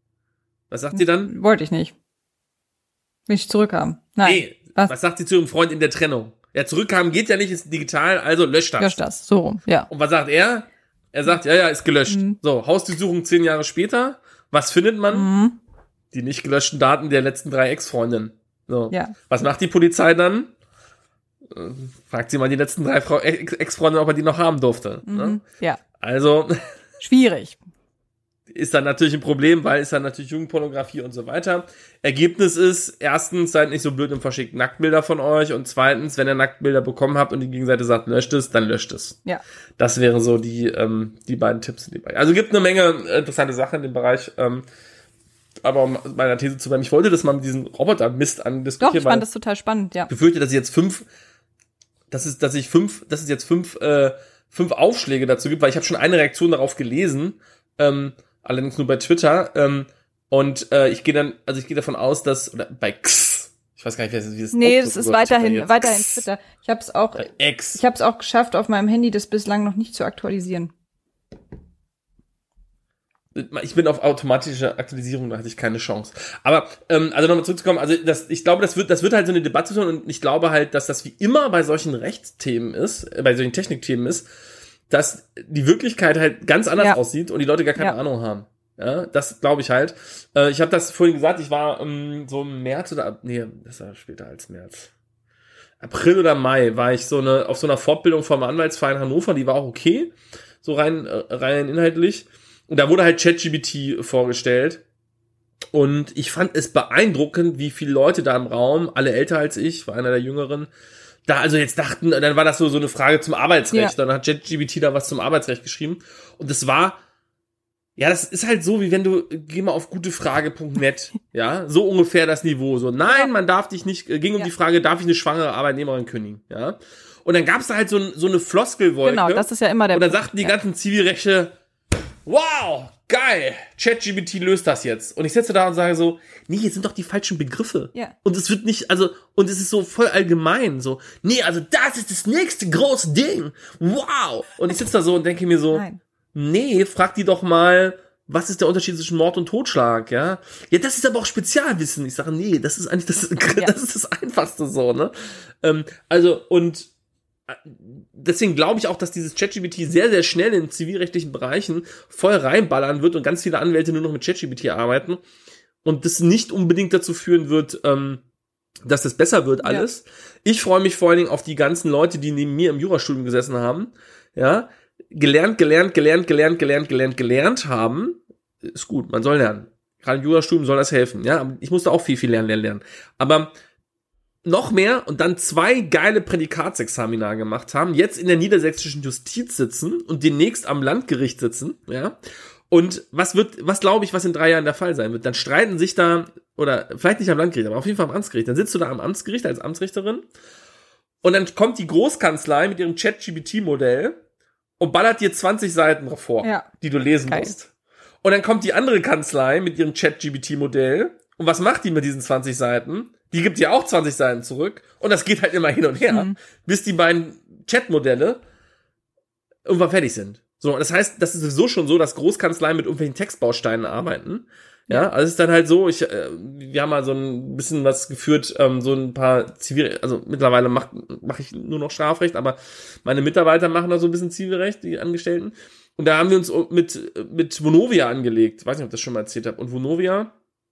Was sagt sie dann? Wollte ich nicht. Will ich zurückhaben. Nein. Nee, was? was sagt sie zu ihrem Freund in der Trennung? Ja, zurückhaben geht ja nicht, ist digital, also löscht das. Löscht das, so rum, ja. Und was sagt er? Er sagt, ja, ja, ist gelöscht. Mhm. So, Hausdurchsuchung zehn Jahre später. Was findet man? Mhm. Die nicht gelöschten Daten der letzten drei Ex-Freundinnen. So. Ja. Was macht die Polizei dann? Fragt sie mal die letzten drei Frau- Ex-Freundinnen, ob er die noch haben durfte. Mhm. Ne? Ja. Also. Schwierig. Ist dann natürlich ein Problem, weil ist dann natürlich Jugendpornografie und so weiter. Ergebnis ist, erstens, seid nicht so blöd und verschickt Nacktbilder von euch und zweitens, wenn ihr Nacktbilder bekommen habt und die Gegenseite sagt, löscht es, dann löscht es. Ja. Das wären so die, ähm, die beiden Tipps. Die beiden. Also gibt eine Menge interessante Sachen in dem Bereich, ähm, aber um meiner These zu bleiben, ich wollte das mal mit diesem Roboter-Mist andiskutieren. Doch, ich fand das total spannend, ja. Ich befürchte, dass ich jetzt fünf, das ist, dass ich fünf, dass es jetzt fünf, äh, fünf Aufschläge dazu gibt, weil ich habe schon eine Reaktion darauf gelesen, ähm, allerdings nur bei Twitter, ähm, und äh, ich gehe dann, also ich gehe davon aus, dass, oder bei X, ich weiß gar nicht, wie das Nee, das ist weiterhin, weiterhin Twitter. Ich habe es auch, äh, X. ich habe es auch geschafft, auf meinem Handy das bislang noch nicht zu aktualisieren. Ich bin auf automatische Aktualisierung, da hatte ich keine Chance. Aber, ähm, also nochmal zurückzukommen, also das, ich glaube, das wird, das wird halt so eine Debatte tun und ich glaube halt, dass das wie immer bei solchen Rechtsthemen ist, äh, bei solchen Technikthemen ist, dass die Wirklichkeit halt ganz anders ja. aussieht und die Leute gar keine ja. Ahnung haben. Ja, das glaube ich halt. Äh, ich habe das vorhin gesagt, ich war ähm, so im März oder, nee, das war später als März. April oder Mai war ich so eine auf so einer Fortbildung vom Anwaltsverein Hannover, die war auch okay, so rein, äh, rein inhaltlich. Und da wurde halt ChatGPT vorgestellt. Und ich fand es beeindruckend, wie viele Leute da im Raum, alle älter als ich, war einer der Jüngeren, da also jetzt dachten, dann war das so, so eine Frage zum Arbeitsrecht. Ja. Dann hat ChatGPT da was zum Arbeitsrecht geschrieben. Und das war, ja, das ist halt so, wie wenn du, geh mal auf gutefrage punkt net, ja, so ungefähr das Niveau. So, nein, man darf dich nicht, ging um ja. die Frage, darf ich eine schwangere Arbeitnehmerin kündigen, ja. Und dann gab's da halt so, so eine Floskelwolke. Genau, das ist ja immer der Und dann sagten die ja. ganzen Zivilrechte, wow, geil, ChatGPT löst das jetzt. Und ich sitze da und sage so, nee, hier sind doch die falschen Begriffe. Ja. Und es wird nicht, also, und es ist so voll allgemein, so, nee, also das ist das nächste große Ding. Wow. Und ich sitze da so und denke mir so, Nein. nee, frag die doch mal, was ist der Unterschied zwischen Mord und Totschlag, ja? Ja, das ist aber auch Spezialwissen. Ich sage, nee, das ist eigentlich das, ja. das ist das Einfachste so, ne? Ähm, also, und deswegen glaube ich auch, dass dieses ChatGPT sehr, sehr schnell in zivilrechtlichen Bereichen voll reinballern wird und ganz viele Anwälte nur noch mit ChatGPT arbeiten und das nicht unbedingt dazu führen wird, ähm, dass das besser wird alles. Ja. Ich freue mich vor allen Dingen auf die ganzen Leute, die neben mir im Jurastudium gesessen haben, ja, gelernt, gelernt, gelernt, gelernt, gelernt, gelernt, gelernt haben, ist gut, man soll lernen. Gerade im Jurastudium soll das helfen, ja. Ich musste auch viel, viel lernen, lernen, lernen. Aber noch mehr und dann zwei geile Prädikatsexamina gemacht haben, jetzt in der niedersächsischen Justiz sitzen und demnächst am Landgericht sitzen, ja. Und was wird, was glaube ich, was in drei Jahren der Fall sein wird? Dann streiten sich da, oder vielleicht nicht am Landgericht, aber auf jeden Fall am Amtsgericht. Dann sitzt du da am Amtsgericht als Amtsrichterin und dann kommt die Großkanzlei mit ihrem Chat-G P T-Modell und ballert dir zwanzig Seiten vor, ja. die du lesen Geil. musst. Und dann kommt die andere Kanzlei mit ihrem Chat-G P T-Modell und was macht die mit diesen zwanzig Seiten? Die gibt dir auch zwanzig Seiten zurück und das geht halt immer hin und her, mhm. bis die beiden Chat-Modelle irgendwann fertig sind. So, das heißt, das ist sowieso schon so, dass Großkanzleien mit irgendwelchen Textbausteinen arbeiten. Ja, also es ist dann halt so, ich, äh, wir haben mal so ein bisschen was geführt, ähm, so ein paar Zivil, also mittlerweile mache mach ich nur noch Strafrecht, aber meine Mitarbeiter machen da so ein bisschen Zivilrecht, die Angestellten. Und da haben wir uns mit, mit Vonovia angelegt. Ich weiß nicht, ob ich das schon mal erzählt habe. Und Vonovia,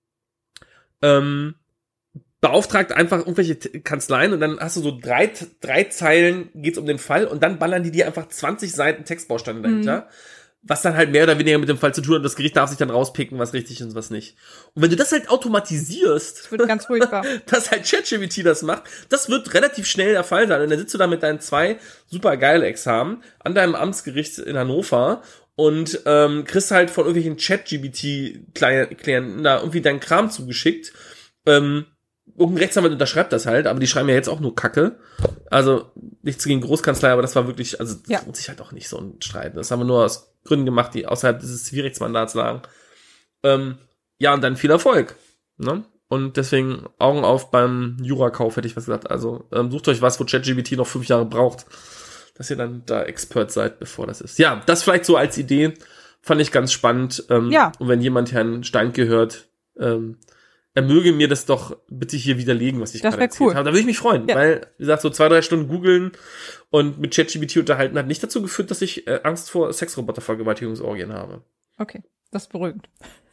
ähm, beauftragt einfach irgendwelche Kanzleien und dann hast du so drei, drei Zeilen geht's um den Fall und dann ballern die dir einfach zwanzig Seiten Textbausteine dahinter, mhm. was dann halt mehr oder weniger mit dem Fall zu tun hat. Das Gericht darf sich dann rauspicken, was richtig ist und was nicht. Und wenn du das halt automatisierst, das wird ganz furchtbar. dass halt ChatGPT das macht, das wird relativ schnell der Fall sein. Und dann sitzt du da mit deinen zwei super geile Examen an deinem Amtsgericht in Hannover und ähm, kriegst halt von irgendwelchen ChatGPT-Klienten da irgendwie deinen Kram zugeschickt. Ähm, Irgendein Rechtsanwalt unterschreibt das halt, aber die schreiben ja jetzt auch nur Kacke. Also nichts gegen Großkanzlei, aber das war wirklich, also das ja. lohnt sich halt auch nicht so ein Streit. Das haben wir nur aus Gründen gemacht, die außerhalb dieses Zivilrechtsmandats lagen. Ähm, ja, und dann viel Erfolg. Ne? Und deswegen Augen auf beim Jurakauf, hätte ich was gesagt. Also ähm, sucht euch was, wo ChatGPT noch fünf Jahre braucht, dass ihr dann da Expert seid, bevor das ist. Ja, das vielleicht so als Idee. Fand ich ganz spannend. Ähm, ja. Und wenn jemand Herrn Steinke hört, ähm, er möge mir das doch bitte hier widerlegen, was ich gerade erzählt cool. habe. Da würde ich mich freuen, ja. weil, wie gesagt, so zwei, drei Stunden googeln und mit ChatGPT unterhalten hat nicht dazu geführt, dass ich äh, Angst vor Sexroboter-Vergewaltigungsorgien habe. Okay, das ist beruhigend.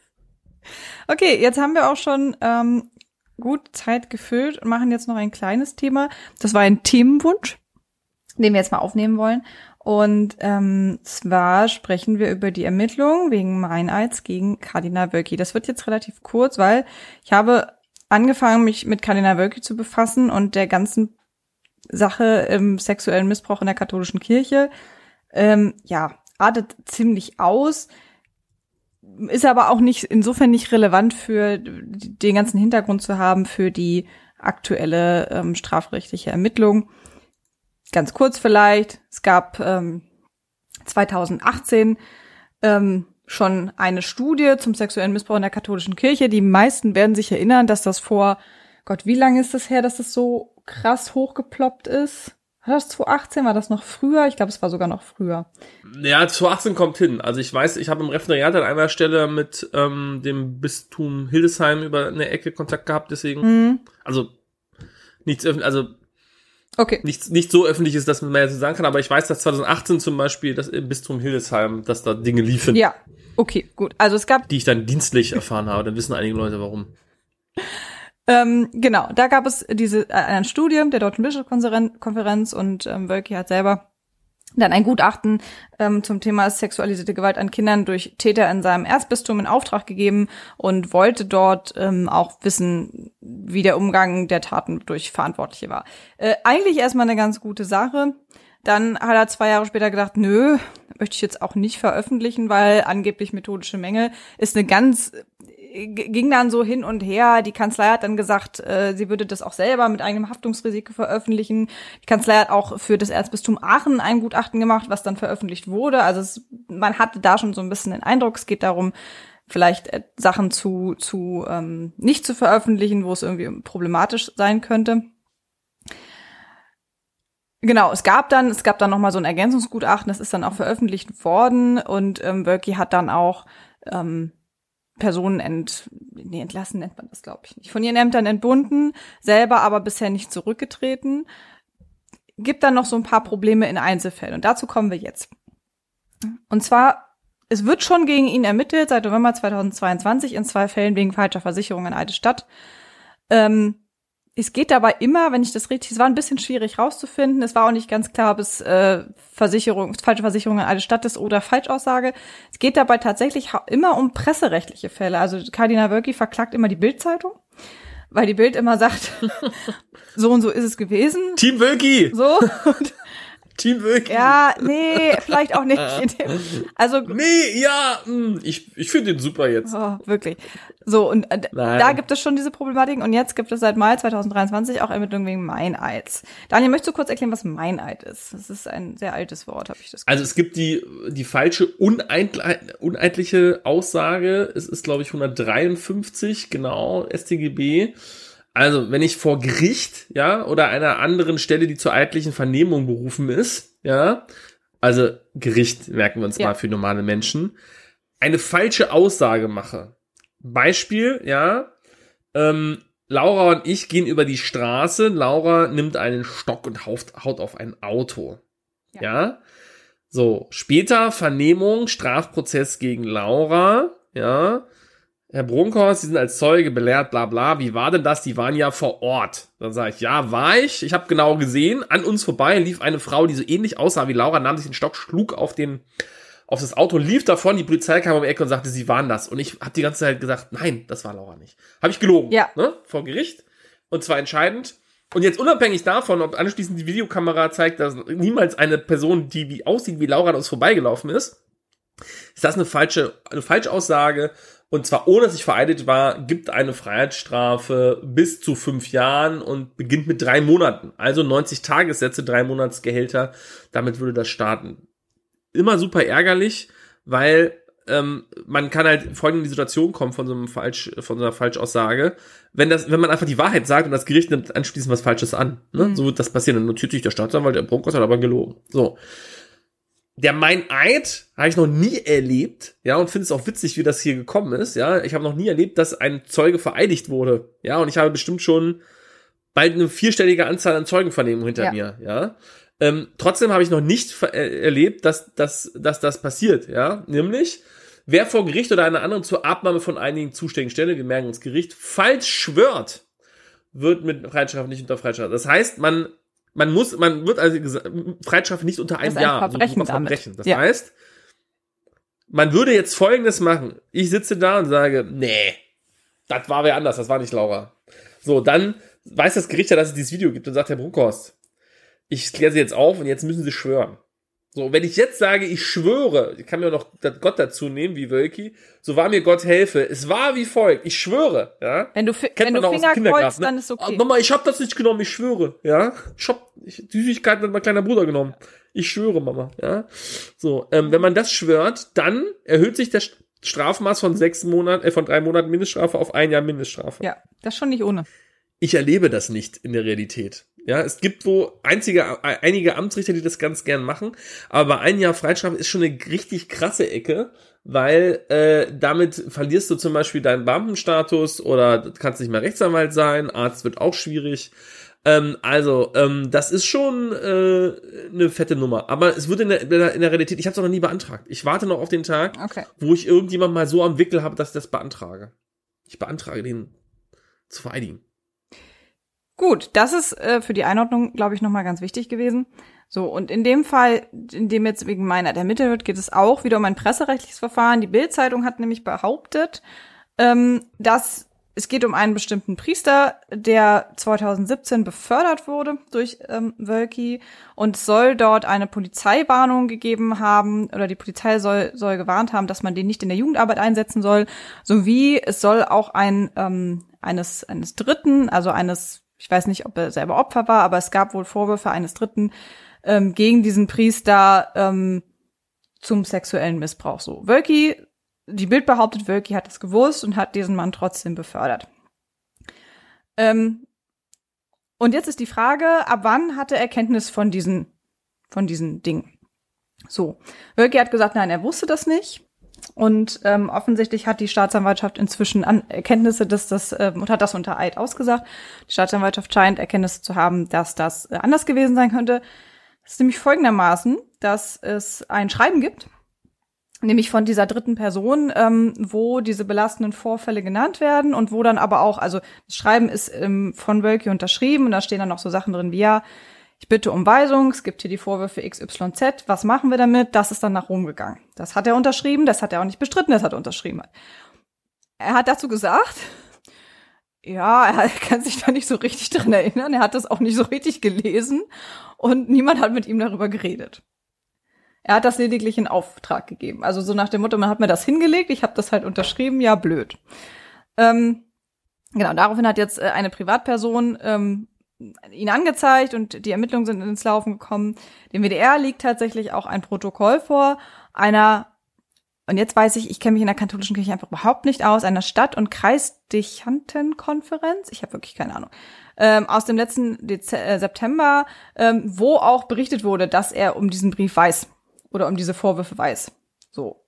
Okay, jetzt haben wir auch schon ähm, gut Zeit gefüllt und machen jetzt noch ein kleines Thema. Das war ein Themenwunsch, den wir jetzt mal aufnehmen wollen. Und ähm, zwar sprechen wir über die Ermittlungen wegen Meineids gegen Kardinal Wölki. Das wird jetzt relativ kurz, weil ich habe angefangen, mich mit Kardinal Wölki zu befassen und der ganzen Sache im sexuellen Missbrauch in der katholischen Kirche. Ähm, ja, artet ziemlich aus, ist aber auch nicht insofern nicht relevant für den ganzen Hintergrund zu haben für die aktuelle ähm, strafrechtliche Ermittlung. Ganz kurz vielleicht, es gab ähm, zweitausendachtzehn ähm, schon eine Studie zum sexuellen Missbrauch in der katholischen Kirche. Die meisten werden sich erinnern, dass das vor, Gott, wie lange ist das her, dass das so krass hochgeploppt ist? War das zweitausendachtzehn? War das noch früher? Ich glaube, es war sogar noch früher. Ja, zweitausendachtzehn kommt hin. Also ich weiß, ich habe im Referendariat an einer Stelle mit ähm, dem Bistum Hildesheim über eine Ecke Kontakt gehabt, deswegen, mhm. also nichts öffentlich, also Okay. Nicht, nicht so öffentlich ist, dass man mehr so sagen kann, aber ich weiß, dass zweitausendachtzehn zum Beispiel das im Bistum Hildesheim, dass da Dinge liefen. Ja, okay, gut. Also es gab... Die ich dann dienstlich erfahren habe, dann wissen einige Leute, warum. Ähm, genau, da gab es diese äh, eine Studie der Deutschen Bischofskonferenz und ähm, Wölki hat selber dann ein Gutachten ähm, zum Thema sexualisierte Gewalt an Kindern durch Täter in seinem Erzbistum in Auftrag gegeben und wollte dort ähm, auch wissen, wie der Umgang der Taten durch Verantwortliche war. Äh, eigentlich erstmal eine ganz gute Sache. Dann hat er zwei Jahre später gedacht, nö, möchte ich jetzt auch nicht veröffentlichen, weil angeblich methodische Mängel ist eine ganz, ging dann so hin und her. Die Kanzlei hat dann gesagt, äh, sie würde das auch selber mit eigenem Haftungsrisiko veröffentlichen. Die Kanzlei hat auch für das Erzbistum Aachen ein Gutachten gemacht, was dann veröffentlicht wurde. Also es, man hatte da schon so ein bisschen den Eindruck, es geht darum, vielleicht äh, Sachen zu, zu ähm, nicht zu veröffentlichen, wo es irgendwie problematisch sein könnte. Genau, es gab dann, es gab dann nochmal so ein Ergänzungsgutachten, das ist dann auch veröffentlicht worden und ähm, Wölki hat dann auch ähm, Personen ent, nee, entlassen nennt man das, glaube ich nicht, von ihren Ämtern entbunden, selber aber bisher nicht zurückgetreten. Gibt dann noch so ein paar Probleme in Einzelfällen und dazu kommen wir jetzt. Und zwar, es wird schon gegen ihn ermittelt, seit November zweitausendzweiundzwanzig in zwei Fällen wegen falscher Versicherung in Eidelstadt. Ähm, es geht dabei immer, wenn ich das richtig, es war ein bisschen schwierig rauszufinden, es war auch nicht ganz klar, ob es äh, Versicherung, falsche Versicherung an eine Stadt ist oder Falschaussage. Es geht dabei tatsächlich immer um presserechtliche Fälle. Also Kardinal Wölki verklagt immer die Bild-Zeitung, weil die Bild immer sagt, so und so ist es gewesen. Team Wölki! So. Team Wölki. Ja, nee, vielleicht auch nicht. Also nee, ja, mh, ich ich finde den super jetzt. Oh, wirklich. So, und äh, da gibt es schon diese Problematiken. Und jetzt gibt es seit Mai zwanzig dreiundzwanzig auch Ermittlungen wegen Meineids. Daniel, möchtest du kurz erklären, was Meineid ist? Das ist ein sehr altes Wort, habe ich das Gefühl. Also es gibt die die falsche uneidl- uneidliche Aussage. Es ist, glaube ich, hundertdreiundfünfzig, genau, S t G B. Also, wenn ich vor Gericht, ja, oder einer anderen Stelle, die zur eidlichen Vernehmung berufen ist, ja, also Gericht, merken wir uns ja. mal für normale Menschen, eine falsche Aussage mache. Beispiel, ja, ähm, Laura und ich gehen über die Straße, Laura nimmt einen Stock und haut, haut auf ein Auto. Ja. ja. So, später Vernehmung, Strafprozess gegen Laura, ja. Herr Brunkhorst, Sie sind als Zeuge belehrt, bla bla, wie war denn das? Die waren ja vor Ort. Dann sage ich, ja, war ich. Ich habe genau gesehen, an uns vorbei lief eine Frau, die so ähnlich aussah wie Laura, nahm sich den Stock, schlug auf den auf das Auto, lief davon, die Polizei kam um die Ecke und sagte, sie waren das. Und ich habe die ganze Zeit gesagt, nein, das war Laura nicht. Habe ich gelogen, ja. ne? Vor Gericht. Und zwar entscheidend. Und jetzt unabhängig davon, ob anschließend die Videokamera zeigt, dass niemals eine Person, die wie aussieht wie Laura, an uns vorbeigelaufen ist, ist das eine falsche, eine Falschaussage. Und zwar ohne, dass ich vereidigt war, gibt eine Freiheitsstrafe bis zu fünf Jahren und beginnt mit drei Monaten. Also neunzig Tagessätze, drei Monatsgehälter. Damit würde das starten. Immer super ärgerlich, weil ähm, man kann halt folgend in die Situation kommen von so einem Falsch, von so einer Falschaussage. Wenn das, wenn man einfach die Wahrheit sagt und das Gericht nimmt anschließend was Falsches an, ne? Mhm. So wird das passieren. Dann notiert sich der Staatsanwalt, der Brunkhorst hat aber gelogen. So. Der Meineid habe ich noch nie erlebt, ja, und finde es auch witzig, wie das hier gekommen ist, ja. Ich habe noch nie erlebt, dass ein Zeuge vereidigt wurde, ja, und ich habe bestimmt schon bald eine vierstellige Anzahl an Zeugenvernehmungen hinter ja. mir, ja. Ähm, trotzdem habe ich noch nicht ver- äh, erlebt, dass, dass, dass das passiert, ja. Nämlich, wer vor Gericht oder einer anderen zur Abnahme von einigen zuständigen Stellen, wir merken uns Gericht, falsch schwört, wird mit Freiheitsstrafe nicht unter Freiheitsstrafe. Das heißt, man Man muss, man wird also gesagt, Freiheitsstrafe nicht unter einem ein Jahr. Verbrechen also Verbrechen. Das ja. heißt, man würde jetzt Folgendes machen. Ich sitze da und sage, nee, das war wer anders, das war nicht Laura. So, dann weiß das Gericht ja, dass es dieses Video gibt und sagt, Herr Brunkhorst, ich kläre Sie jetzt auf und jetzt müssen Sie schwören. So, wenn ich jetzt sage, ich schwöre, ich kann mir auch noch Gott dazu nehmen, wie Wölki, so war mir Gott helfe. Es war wie folgt, ich schwöre, ja. Wenn du, wenn du Finger kreuzt, ne? Dann ist okay. Ah, Mama, ich hab das nicht genommen, ich schwöre, ja. Ich hab ich, Süßigkeiten hat mein kleiner Bruder genommen. Ich schwöre, Mama, ja. So, ähm, wenn man das schwört, dann erhöht sich das Strafmaß von sechs Monaten, äh, von drei Monaten Mindeststrafe auf ein Jahr Mindeststrafe. Ja, das ist schon nicht ohne. Ich erlebe das nicht in der Realität. Ja, es gibt wo einzige, einige Amtsrichter, die das ganz gern machen, aber ein Jahr Freiheitsstrafe ist schon eine richtig krasse Ecke, weil äh, damit verlierst du zum Beispiel deinen Beamtenstatus oder kannst nicht mehr Rechtsanwalt sein, Arzt wird auch schwierig. Ähm, also, ähm, das ist schon äh, eine fette Nummer. Aber es wird in der, in der, in der Realität, ich habe es noch nie beantragt. Ich warte noch auf den Tag, okay. wo ich irgendjemand mal so am Wickel habe, dass ich das beantrage. Ich beantrage, den zu vereidigen. Gut, das ist äh, für die Einordnung, glaube ich, nochmal ganz wichtig gewesen. So, und in dem Fall, in dem jetzt wegen Meineids ermittelt wird, geht es auch wieder um ein presserechtliches Verfahren. Die Bild-Zeitung hat nämlich behauptet, ähm, dass es geht um einen bestimmten Priester, der zweitausendsiebzehn befördert wurde durch ähm, Wölki und soll dort eine Polizeiwarnung gegeben haben, oder die Polizei soll soll gewarnt haben, dass man den nicht in der Jugendarbeit einsetzen soll, sowie es soll auch ein ähm, eines eines Dritten, also eines ich weiß nicht, ob er selber Opfer war, aber es gab wohl Vorwürfe eines Dritten ähm, gegen diesen Priester ähm, zum sexuellen Missbrauch. So, Wölki, die Bild behauptet, Wölki hat das gewusst und hat diesen Mann trotzdem befördert. Ähm, und jetzt ist die Frage, ab wann hatte er Kenntnis von diesen, von diesen Dingen? So, Wölki hat gesagt, nein, er wusste das nicht. Und ähm, offensichtlich hat die Staatsanwaltschaft inzwischen An- Erkenntnisse, dass das ähm, und hat das unter Eid ausgesagt. Die Staatsanwaltschaft scheint Erkenntnisse zu haben, dass das äh, anders gewesen sein könnte. Das ist nämlich folgendermaßen, dass es ein Schreiben gibt, nämlich von dieser dritten Person, ähm, wo diese belastenden Vorfälle genannt werden und wo dann aber auch, also das Schreiben ist ähm, von Wölki unterschrieben und da stehen dann noch so Sachen drin wie, ja, ich bitte um Weisung, es gibt hier die Vorwürfe X Y Z, was machen wir damit? Das ist dann nach Rom gegangen. Das hat er unterschrieben, das hat er auch nicht bestritten, das hat er unterschrieben. Er hat dazu gesagt, ja, er kann sich da nicht so richtig dran erinnern, er hat das auch nicht so richtig gelesen und niemand hat mit ihm darüber geredet. Er hat das lediglich in Auftrag gegeben. Also so nach dem Motto, man hat mir das hingelegt, ich habe das halt unterschrieben, ja, blöd. Ähm, genau, daraufhin hat jetzt äh, eine Privatperson ähm, ihn angezeigt und die Ermittlungen sind ins Laufen gekommen. Dem W D R liegt tatsächlich auch ein Protokoll vor einer, und jetzt weiß ich, ich kenne mich in der katholischen Kirche einfach überhaupt nicht aus, einer Stadt- und Kreisdechantenkonferenz, ich habe wirklich keine Ahnung, ähm, aus dem letzten Dez- äh, September, ähm, wo auch berichtet wurde, dass er um diesen Brief weiß. Oder um diese Vorwürfe weiß. So.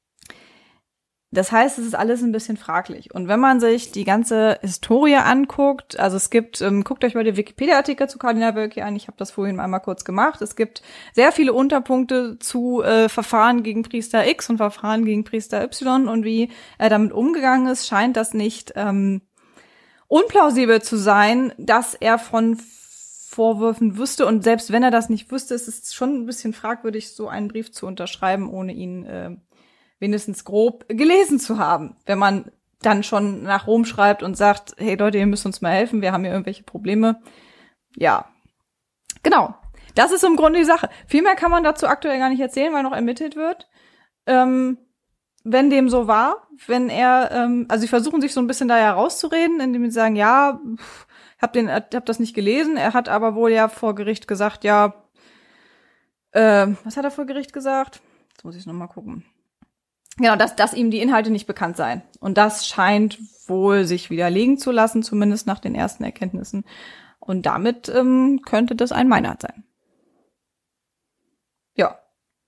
Das heißt, es ist alles ein bisschen fraglich. Und wenn man sich die ganze Historie anguckt, also es gibt, ähm, guckt euch mal den Wikipedia-Artikel zu Kardinal Wölki an, ich habe das vorhin einmal kurz gemacht. Es gibt sehr viele Unterpunkte zu äh, Verfahren gegen Priester X und Verfahren gegen Priester Y und wie er damit umgegangen ist, scheint das nicht ähm, unplausibel zu sein, dass er von Vorwürfen wüsste und selbst wenn er das nicht wüsste, ist es schon ein bisschen fragwürdig, so einen Brief zu unterschreiben, ohne ihn äh, wenigstens grob gelesen zu haben. Wenn man dann schon nach Rom schreibt und sagt, hey Leute, ihr müsst uns mal helfen, wir haben hier irgendwelche Probleme. Ja, genau. Das ist im Grunde die Sache. Viel mehr kann man dazu aktuell gar nicht erzählen, weil noch ermittelt wird. Ähm, wenn dem so war, wenn er, ähm, also sie versuchen sich so ein bisschen da herauszureden, indem sie sagen, ja, pff, Hab den, hab das nicht gelesen. Er hat aber wohl ja vor Gericht gesagt, ja, äh, was hat er vor Gericht gesagt? Jetzt muss ich noch mal gucken. Genau, dass, dass ihm die Inhalte nicht bekannt seien. Und das scheint wohl sich widerlegen zu lassen, zumindest nach den ersten Erkenntnissen. Und damit ähm, könnte das ein Meinert sein. Ja.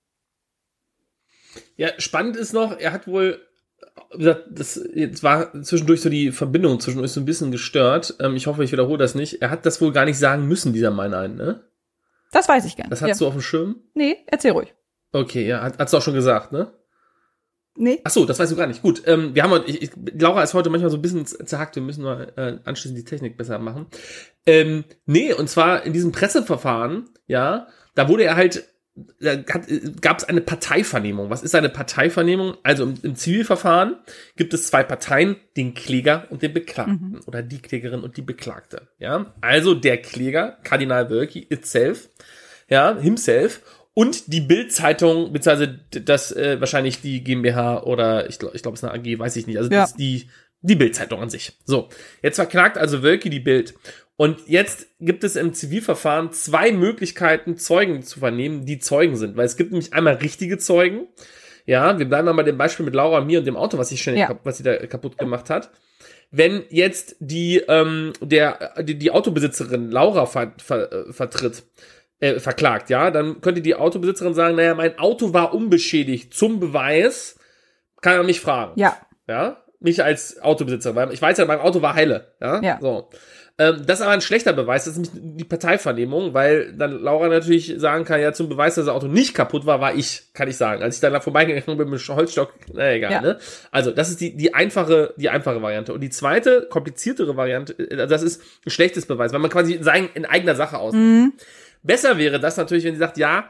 Ja, spannend ist noch, er hat wohl, wie gesagt, das jetzt war zwischendurch so die Verbindung zwischen uns so ein bisschen gestört. Ähm, ich hoffe, ich wiederhole das nicht. Er hat das wohl gar nicht sagen müssen, dieser Meineid, ne? Das weiß ich gar nicht. Das hast ja. du auf dem Schirm? Nee, erzähl ruhig. Okay, ja, hat, hast du auch schon gesagt, ne? Nee. Ach so, das weißt du gar nicht. Gut, ähm, wir haben heute, ich, ich, Laura ist heute manchmal so ein bisschen zerhackt, wir müssen mal äh, anschließend die Technik besser machen. Ähm, nee, und zwar in diesem Presseverfahren, ja, da wurde er halt, da gab es eine Parteivernehmung. Was ist eine Parteivernehmung? Also im, im Zivilverfahren gibt es zwei Parteien, den Kläger und den Beklagten. Mhm. Oder die Klägerin und die Beklagte. Ja, also der Kläger, Kardinal Wölki itself, ja, himself, und die Bild-Zeitung, beziehungsweise das äh, wahrscheinlich die GmbH oder ich glaube, ich glaube, es ist eine A G, weiß ich nicht. Also ja. das ist die, die Bild-Zeitung an sich. So, jetzt verklagt also Wölki die Bild. Und jetzt gibt es im Zivilverfahren zwei Möglichkeiten, Zeugen zu vernehmen, die Zeugen sind. Weil es gibt nämlich einmal richtige Zeugen. Ja, wir bleiben mal bei dem Beispiel mit Laura, mir und dem Auto, was sie schnell, ja. was sie da kaputt gemacht hat. Wenn jetzt die, ähm, der, die, die Autobesitzerin Laura ver, ver, vertritt, äh, verklagt, ja, dann könnte die Autobesitzerin sagen, naja, mein Auto war unbeschädigt. Zum Beweis kann er mich fragen. Ja. Ja, mich als Autobesitzer, weil ich weiß ja, mein Auto war heile. Ja, ja. So. Ähm, das ist aber ein schlechter Beweis, das ist nämlich die Parteivernehmung, weil dann Laura natürlich sagen kann, ja, zum Beweis, dass das Auto nicht kaputt war, war ich, kann ich sagen. Als ich dann da vorbeigegangen bin mit dem Holzstock, na egal, ja. ne? Also, das ist die, die einfache, die einfache Variante. Und die zweite, kompliziertere Variante, das ist ein schlechtes Beweis, weil man quasi in, sein, in eigener Sache ausnimmt. Mhm. Besser wäre das natürlich, wenn sie sagt, ja,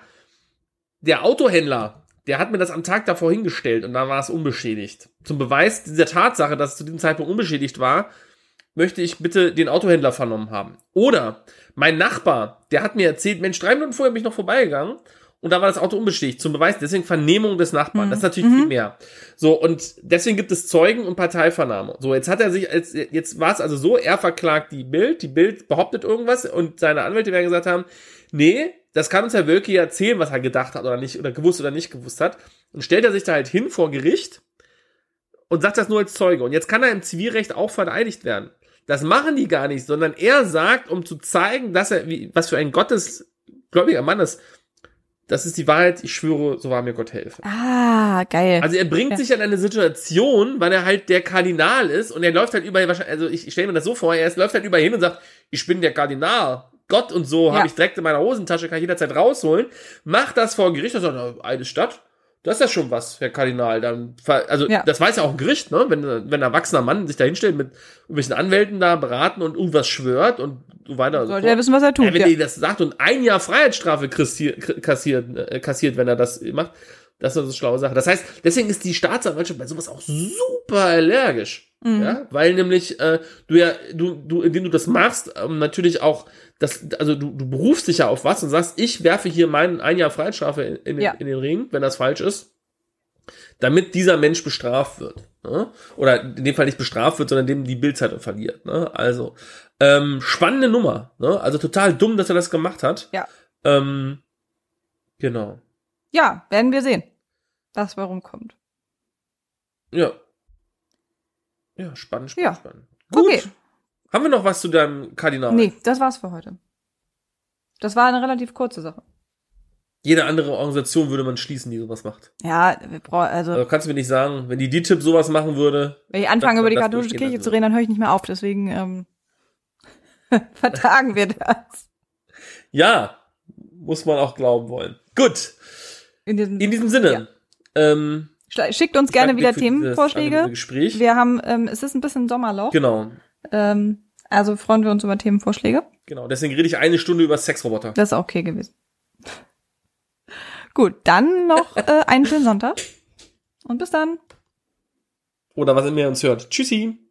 der Autohändler, der hat mir das am Tag davor hingestellt und dann war es unbeschädigt. Zum Beweis dieser Tatsache, dass es zu diesem Zeitpunkt unbeschädigt war, möchte ich bitte den Autohändler vernommen haben. Oder mein Nachbar, der hat mir erzählt, Mensch, drei Minuten vorher bin ich noch vorbeigegangen und da war das Auto unbeschädigt. Zum Beweis, deswegen Vernehmung des Nachbarn. Mhm. Das ist natürlich mhm. viel mehr. So, und deswegen gibt es Zeugen und Parteivernahme. So, jetzt hat er sich, als, jetzt war es also so, er verklagt die Bild, die Bild behauptet irgendwas und seine Anwälte werden gesagt haben, nee, das kann uns Herr Wölki erzählen, was er gedacht hat oder nicht, oder gewusst oder nicht gewusst hat. Und stellt er sich da halt hin vor Gericht und sagt das nur als Zeuge. Und jetzt kann er im Zivilrecht auch verteidigt werden. Das machen die gar nicht, sondern er sagt, um zu zeigen, dass er, wie, was für ein gottesgläubiger Mann ist, das ist die Wahrheit, ich schwöre, so wahr mir Gott helfe. Ah, geil. Also er bringt ja. sich an eine Situation, weil er halt der Kardinal ist und er läuft halt überall, also ich, ich stelle mir das so vor, er läuft halt überall hin und sagt, ich bin der Kardinal. Gott und so, ja. habe ich direkt in meiner Hosentasche, kann ich jederzeit rausholen, macht das vor Gericht und sagt, eine Stadt, Das ist ja schon was, Herr Kardinal. Dann, also, Ja. das weiß ja auch ein Gericht, ne? Wenn, wenn ein erwachsener Mann sich da hinstellt, mit irgendwelchen Anwälten da beraten und irgendwas schwört und so weiter. Sollte er wissen, was er tut. Ja, wenn ja. er das sagt und ein Jahr Freiheitsstrafe kassiert, kassiert, äh, kassiert, wenn er das macht, das ist eine schlaue Sache. Das heißt, deswegen ist die Staatsanwaltschaft bei sowas auch super allergisch. Mhm. Ja, weil nämlich äh, du ja, du, du, indem du das machst, ähm, natürlich auch, das, also du, du berufst dich ja auf was und sagst, ich werfe hier meinen ein Jahr Freiheitsstrafe in, in, Ja. in den Ring, wenn das falsch ist, damit dieser Mensch bestraft wird. Ne? Oder in dem Fall nicht bestraft wird, sondern dem die Bildzeitung verliert. Ne? Also, ähm, spannende Nummer. Ne? Also total dumm, dass er das gemacht hat. Ja. Ähm, genau. Ja, werden wir sehen, was warum kommt. Ja. Ja, spannend, spannend, Ja. spannend. Gut. Okay. Haben wir noch was zu deinem Kardinal? Nee, das war's für heute. Das war eine relativ kurze Sache. Jede andere Organisation würde man schließen, die sowas macht. Ja, wir brauchen, also, Also kannst du mir nicht sagen, wenn die D T I P sowas machen würde. wenn ich anfange, dass über die man das katholische durchgehen Kirche lassen zu reden, dann höre ich nicht mehr auf. Deswegen ähm, vertagen wir das. Ja, muss man auch glauben wollen. Gut, In diesem, in diesem Sinne. Ähm, Sch- Schickt uns gerne danke wieder dir für dieses angenehme Themenvorschläge. Gespräch. Wir haben, ähm, es ist ein bisschen Sommerloch. Genau, Ähm, also freuen wir uns über Themenvorschläge. genau. Deswegen rede ich eine Stunde über Sexroboter. Das ist auch okay gewesen. Gut, dann noch äh, einen schönen Sonntag. Und bis dann. Oder was immer ihr uns hört. Tschüssi.